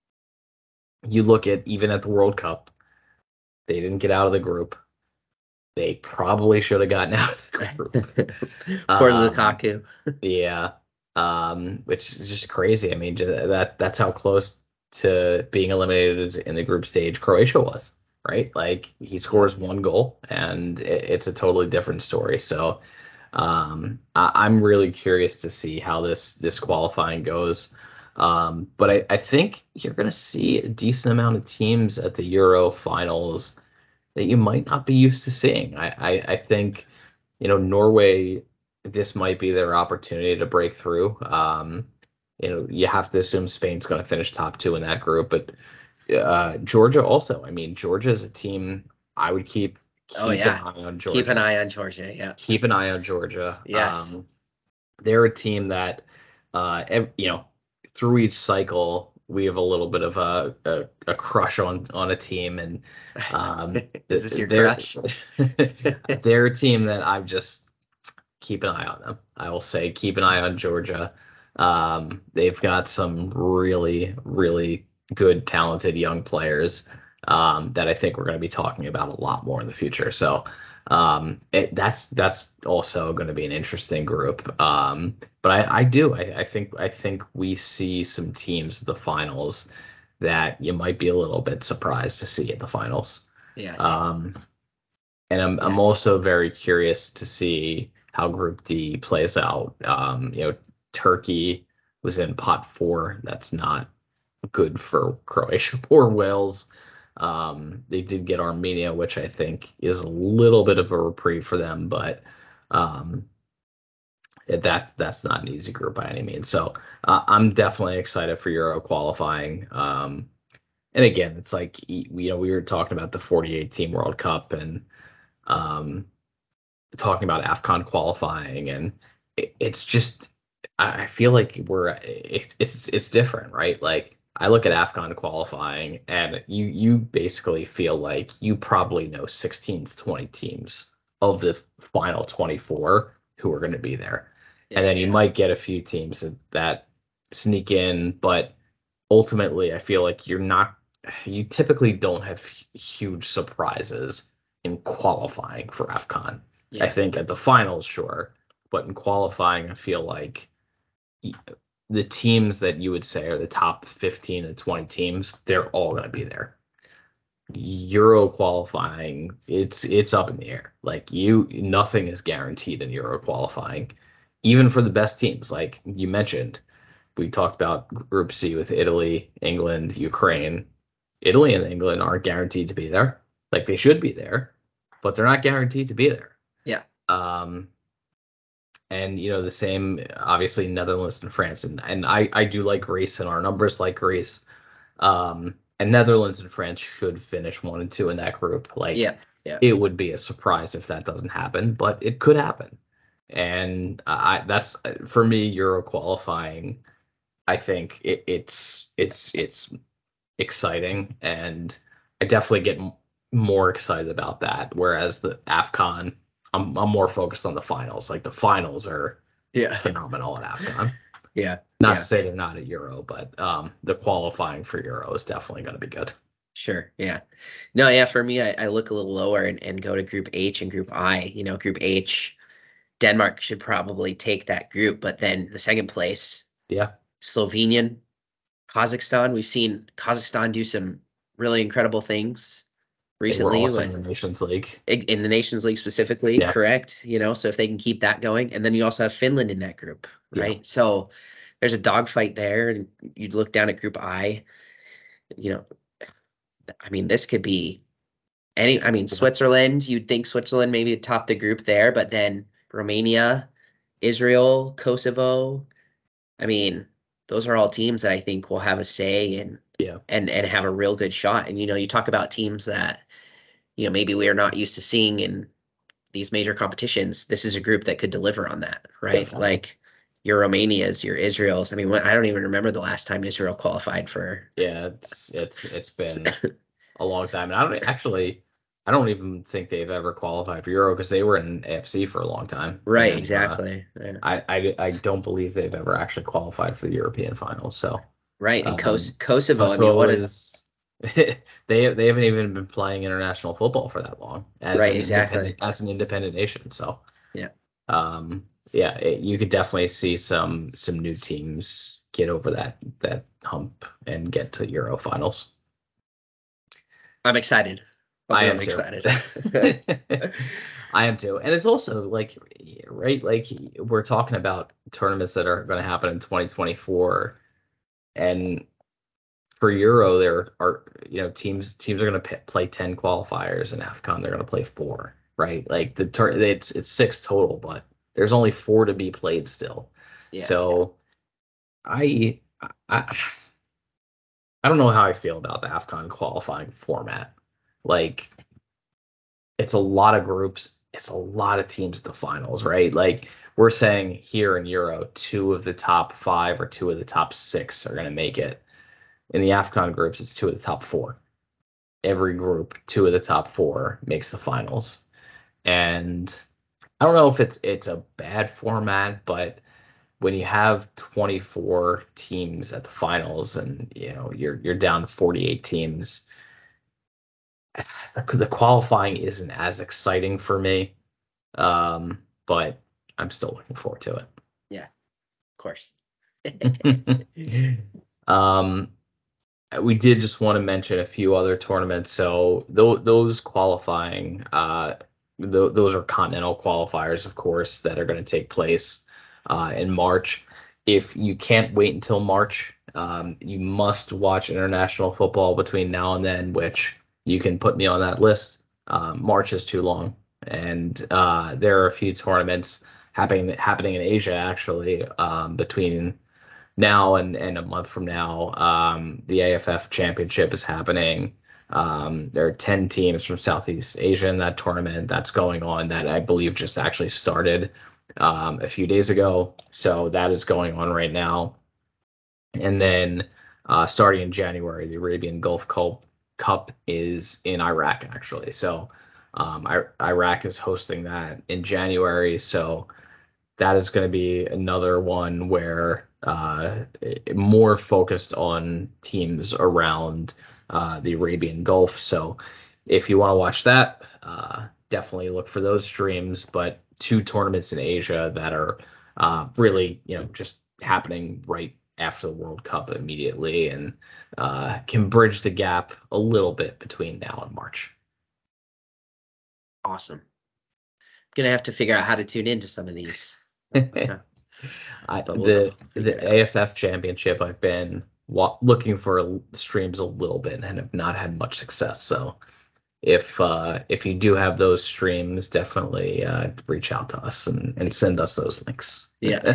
You look at even at the World Cup, they didn't get out of the group. They probably should have gotten out of the group.
Poor
Um,
Lukaku.
yeah, um, which is just crazy. I mean, ju- that that's how close to being eliminated in the group stage Croatia was, right? Like he
Yep.
scores one goal, and it, it's a totally different story. So, um, I, I'm really curious to see how this this qualifying goes. Um, but I, I think you're going to see a decent amount of teams at the Euro finals that you might not be used to seeing. I, I, I think, you know, Norway, this might be their opportunity to break through. Um, you know, you have to assume Spain's going to finish top two in that group, but uh, Georgia also. I mean, Georgia is a team I would keep
Oh
keep an
yeah.
eye on
Keep an
Georgia.
eye on Georgia. Yeah.
Keep an eye on Georgia.
Yes.
Um, they're a team that, uh, ev- you know, through each cycle, we have a little bit of a, a, a crush on on a team, and um,
Is this your
they're
crush?
they're a team that I've just keep an eye on them. I will say keep an eye on Georgia. Um, they've got some really, really good, talented young players um, that I think we're going to be talking about a lot more in the future. So um, it, that's that's also going to be an interesting group. Um, but I, I do I, I think I think we see some teams at the finals that you might be a little bit surprised to see at the finals.
Yes.
Um, and I'm I'm
Yes.
also very curious to see how Group D plays out. Um, you know, Turkey was in pot four. That's not good for Croatia or Wales. Um, they did get Armenia, which I think is a little bit of a reprieve for them, but um, that that's not an easy group by any means. So uh, I'm definitely excited for Euro qualifying. Um, and again, it's like you know we were talking about the forty-eight team World Cup and um, talking about AFCON qualifying, and it, it's just I feel like we're it, it's it's different, right? Like I look at AFCON qualifying, and you you basically feel like you probably know sixteen to twenty teams of the final twenty-four who are going to be there, and
Yep.
then you might get a few teams that, that sneak in, but ultimately, I feel like you're not you typically don't have huge surprises in qualifying for AFCON. I
Yeah.
think at the finals, sure, but in qualifying, I feel like the teams that you would say are the top fifteen to twenty teams, they're all going to be there. Euro qualifying, it's it's up in the air. Like you, nothing is guaranteed in Euro qualifying. even for the best teams, like you mentioned, we talked about Group C with Italy, England, Ukraine. Italy and England aren't guaranteed to be there. Like they should be there, but they're not guaranteed to be there.
Yeah.
Um, and you know the same, obviously Netherlands and France, and and I I do like Greece, and our numbers like Greece. Um, and Netherlands and France should finish one and two in that group. Like
Yeah. Yeah.
it would be a surprise if that doesn't happen, but it could happen. And I that's for me Euro qualifying. I think it, it's it's it's exciting, and I definitely get m- more excited about that. Whereas the AFCON, I'm I'm more focused on the finals. Like the finals are
Yeah.
phenomenal at AFCON.
Yeah.
Not
Yeah.
to say they're not at Euro, but um, the qualifying for Euro is definitely going to be good.
Sure. Yeah. No, yeah, for me, I, I look a little lower and, and go to Group H and Group I. You know, Group H, Denmark should probably take that group, but then the second place,
Yeah,
Slovenian, Kazakhstan. We've seen Kazakhstan do some really incredible things
they were
recently
awesome in
with
the Nations League.
in the Nations League specifically,
Yeah,
correct? You know, so if they can keep that going, and then you also have Finland in that group,
yeah,
right? So there's a dogfight there, and you look down at Group I, you know, I mean, this could be any, I mean,
yeah,
Switzerland, you'd think Switzerland maybe would top the group there, but then Romania, Israel, Kosovo. I mean, those are all teams that I think will have a say and
yeah.
and and have a real good shot. And you know, you talk about teams that, you know, maybe we are not used to seeing in these major competitions. This is a group that could deliver on that, right?
Definitely.
Like your Romanias, your Israels. I mean, I don't even remember the last time Israel qualified for.
Yeah, it's it's it's been a long time, and I don't actually, I don't even think they've ever qualified for Euro because they were in A F C for a long time,
Right,
and uh,
exactly. Yeah.
I, I I don't believe they've ever actually qualified for the European finals. So
Right, and Kos
um,
Kosovo. I mean,
Kosovo
what a
is they they haven't even been playing international football for that long as
right,
an independent
exactly.
as an independent nation. So
Yeah,
um, yeah, it, you could definitely see some some new teams get over that that hump and get to Euro finals.
I'm excited. I'm
I am
really
too.
excited.
I am too. And it's also like, right, like we're talking about tournaments that are going to happen in twenty twenty-four. And for Euro, there are, you know, teams teams are going to play ten qualifiers, and AFCON they're going to play four, right? Like the tur it's it's six total, but there's only four to be played still.
Yeah,
So I I I don't know how I feel about the AFCON qualifying format. Like it's a lot of groups. It's a lot of teams at the finals, right? Like we're saying here in Euro, two of the top five or two of the top six are going to make it. In the AFCON groups, it's two of the top four. Every group, two of the top four makes the finals. And I don't know if it's it's a bad format, but when you have twenty-four teams at the finals and you know you're you're down to forty-eight teams, the, the qualifying isn't as exciting for me. Um, but I'm still looking forward to
yeah, of course.
it. um, we did just want to mention a few other tournaments. So th- those qualifying, uh, th- those are continental qualifiers, of course, that are going to take place uh, in March. If you can't wait until March, um, you must watch international football between now and then, which you can put me on that list. Um, March is too long, and uh, there are a few tournaments happening happening in Asia actually um, between now and, and a month from now. Um, the A F F Championship is happening. Um, there are ten teams from Southeast Asia in that tournament that's going on that I believe just actually started um, a few days ago. So that is going on right now. And then uh, starting in January, the Arabian Gulf Cup, Cup is in Iraq, actually. So um, I, Iraq is hosting that in January. So that is going to be another one where uh, more focused on teams around uh, the Arabian Gulf. So if you want to watch that, uh, definitely look for those streams. But two tournaments in Asia that are uh, really, you know, just happening right after the World Cup immediately and uh, can bridge the gap a little bit between now and March.
Awesome. Gonna have to figure out how to tune into some of these.
I
but we'll
the
figure
the
it out.
A F F championship, I've been wa- looking for streams a little bit and have not had much success. So if uh, if you do have those streams, definitely uh, reach out to us and, and send us those links.
Yeah.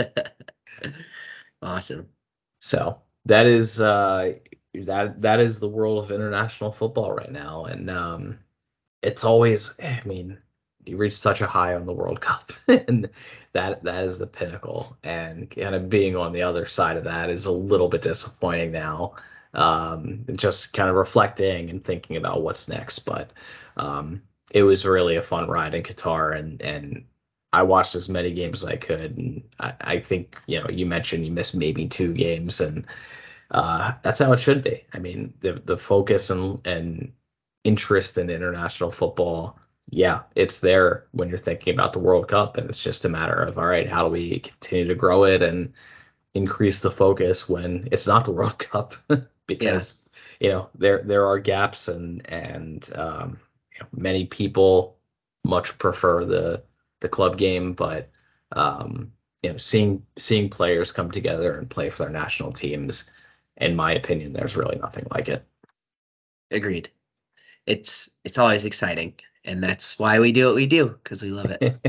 Awesome.
So that is uh, that that is the world of international football right now, and um, it's always, I mean, you reach such a high on the World Cup, and that that is the pinnacle. And kind of being on the other side of that is a little bit disappointing now. Um, just kind of reflecting and thinking about what's next. But um, it was really a fun ride in Qatar, and and I watched as many games as I could. And I, I think, you know, you mentioned you missed maybe two games, and uh, that's how it should be. I mean, the the focus and and interest in international football, yeah, it's there when you're thinking about the World Cup, and it's just a matter of, all right, how do we continue to grow it and increase the focus when it's not the World Cup?
Yeah.
Because, you know, there there are gaps, and and um, you know, many people much prefer the the club game, but um, you know, seeing seeing players come together and play for their national teams, in my opinion, there's really nothing like it.
Agreed. It's it's always exciting, and that's why we do what we do, because we love it.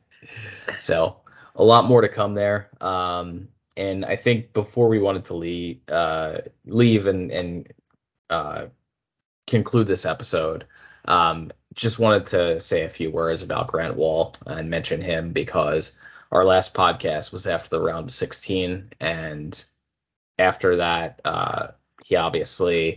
So a lot more to come there. Um, and I think before we wanted to leave, uh, leave and and uh, conclude this episode, um, just wanted to say a few words about Grant Wall and mention him because our last podcast was after the round of sixteen, and after that, uh, he obviously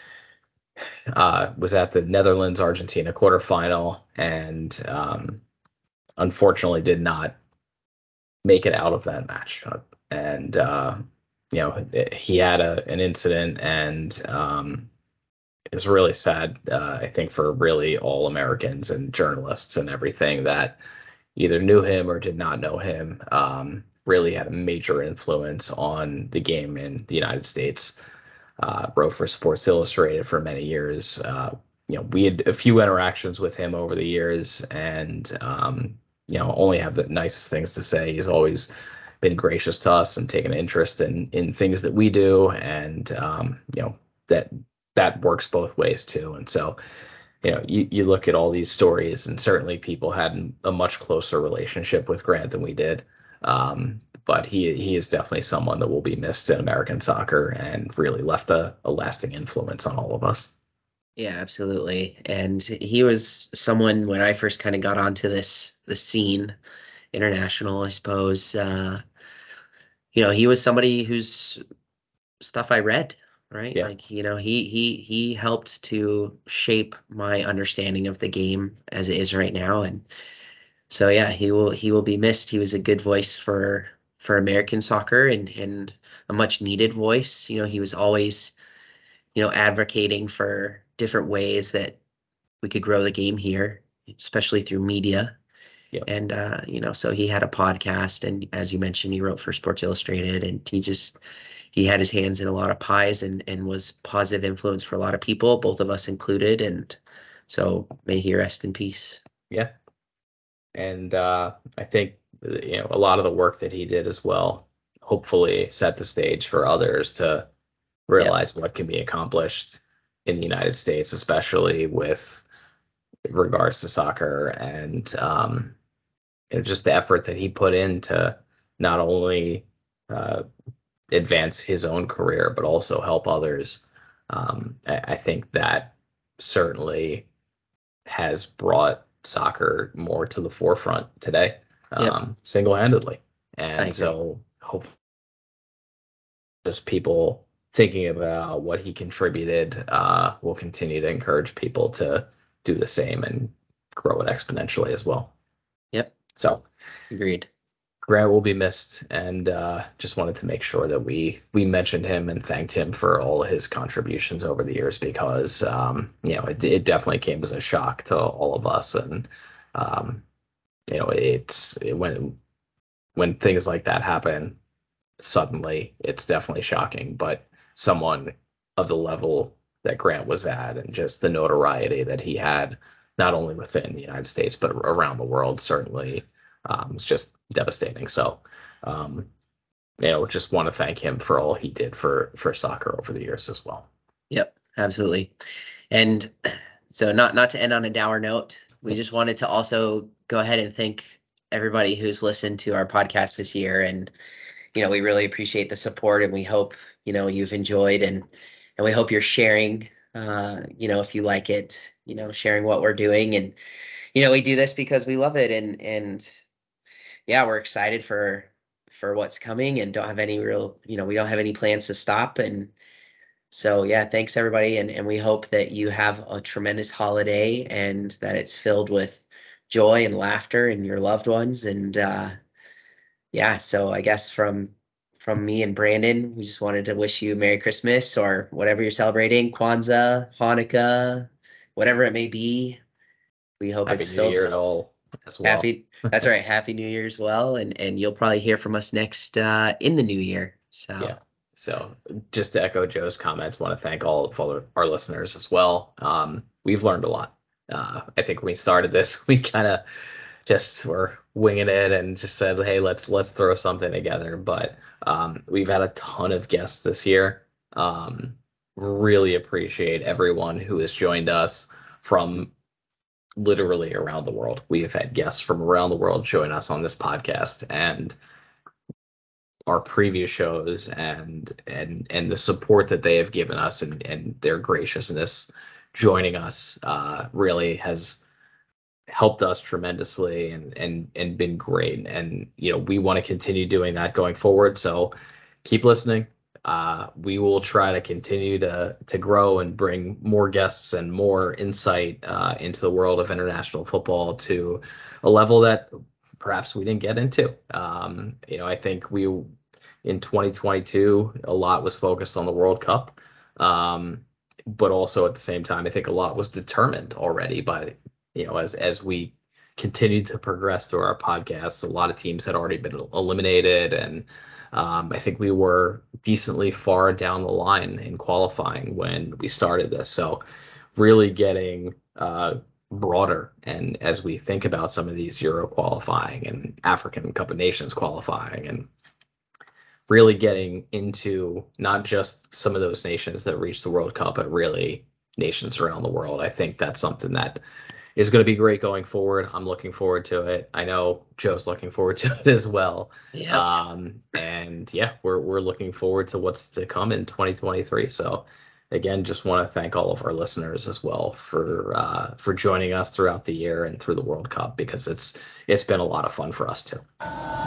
uh, was at the Netherlands Argentina quarterfinal, and um, unfortunately did not make it out of that match. And uh, you know, he had a an incident, and um, it's really sad. Uh, I think for really all Americans and journalists and everything that either knew him or did not know him, um, really had a major influence on the game in the United States. Uh, wrote for Sports Illustrated for many years. Uh, you know, we had a few interactions with him over the years, and um, you know, only have the nicest things to say. He's always been gracious to us and taken an interest in in things that we do, and um, you know, that that works both ways too. And so, you know, you, you look at all these stories, and certainly people had a much closer relationship with Grant than we did. Um, but he he is definitely someone that will be missed in American soccer and really left a, a lasting influence on all of us.
Yeah, absolutely. And he was someone when I first kind of got onto this the scene, international, I suppose. Uh, you know, he was somebody whose stuff I read, right?
Yeah,
Like, you know, he he he helped to shape my understanding of the game as it is right now. And so yeah, he will he will be missed. He was a good voice for for American soccer, and and a much needed voice. You know, he was always, you know, advocating for different ways that we could grow the game here, especially through media.
yeah,
And uh, you know, so he had a podcast, and as you mentioned, he wrote for Sports Illustrated, and he just he had his hands in a lot of pies, and and was positive influence for a lot of people, both of us included. And so may he rest in peace.
yeah. And uh, I think, you know, a lot of the work that he did as well, hopefully set the stage for others to
Yeah,
realize what can be accomplished in the United States, especially with regards to soccer, and um, you know, just the effort that he put into not only uh, advance his own career, but also help others. Um, I, I think that certainly has brought soccer more to the forefront today,
yep,
um, single-handedly.
I
And
agree.
so, hopefully, just people thinking about what he contributed uh, will continue to encourage people to do the same and grow it exponentially as well.
Yep,
So,
agreed.
Grant will be missed, and uh, just wanted to make sure that we we mentioned him and thanked him for all of his contributions over the years, because um, you know, it, it definitely came as a shock to all of us. And um, you know, it's it, when when things like that happen suddenly, it's definitely shocking. But someone of the level that Grant was at, and just the notoriety that he had, not only within the United States but around the world, certainly um, was just devastating. So um, you know, just want to thank him for all he did for for soccer over the years as well.
Yep, absolutely. And so not not to end on a dour note, we just wanted to also go ahead and thank everybody who's listened to our podcast this year. And, you know, we really appreciate the support, and we hope, you know, you've enjoyed, and and we hope you're sharing, uh, you know, if you like it, you know, sharing what we're doing. And, you know, we do this because we love it, and and yeah, we're excited for for what's coming, and don't have any real, you know, we don't have any plans to stop. And so, yeah, thanks everybody. And, and we hope that you have a tremendous holiday, and that it's filled with joy and laughter and your loved ones. And uh, yeah, so I guess from from me and Brandon, we just wanted to wish you Merry Christmas, or whatever you're celebrating, Kwanzaa, Hanukkah, whatever it may be. We hope
Happy
it's
New
filled
Year
with
and all as well.
happy. That's right. Happy New Year as well. And and you'll probably hear from us next uh, in the new year. So
Yeah. So just to echo Joe's comments, want to thank all of our, our listeners as well. Um, we've learned a lot. Uh, I think when we started this, we kind of just were winging it and just said, "Hey, let's let's throw something together." But um, we've had a ton of guests this year. Um, really appreciate everyone who has joined us from literally around the world. We have had guests from around the world join us on this podcast, and our previous shows, and and and the support that they have given us, and and their graciousness joining us uh really has helped us tremendously, and and and been great. And you know, we want to continue doing that going forward, so keep listening. Uh we will try to continue to to grow and bring more guests and more insight uh into the world of international football to a level that perhaps we didn't get into. Um you know, I think we in twenty twenty-two a lot was focused on the World Cup, um but also at the same time I think a lot was determined already by, you know, as as we continued to progress through our podcasts. A lot of teams had already been eliminated, and um, I think we were decently far down the line in qualifying when we started this. So really getting uh, broader, and as we think about some of these Euro qualifying and African Cup of Nations qualifying, and really getting into not just some of those nations that reached the World Cup, but really nations around the world. I think that's something that is going to be great going forward. I'm looking forward to it. I know Joe's looking forward to it as well.
yeah.
Um, and yeah, we're we're looking forward to what's to come in twenty twenty-three. So again, just want to thank all of our listeners as well for uh, for joining us throughout the year and through the World Cup, because it's it's been a lot of fun for us too.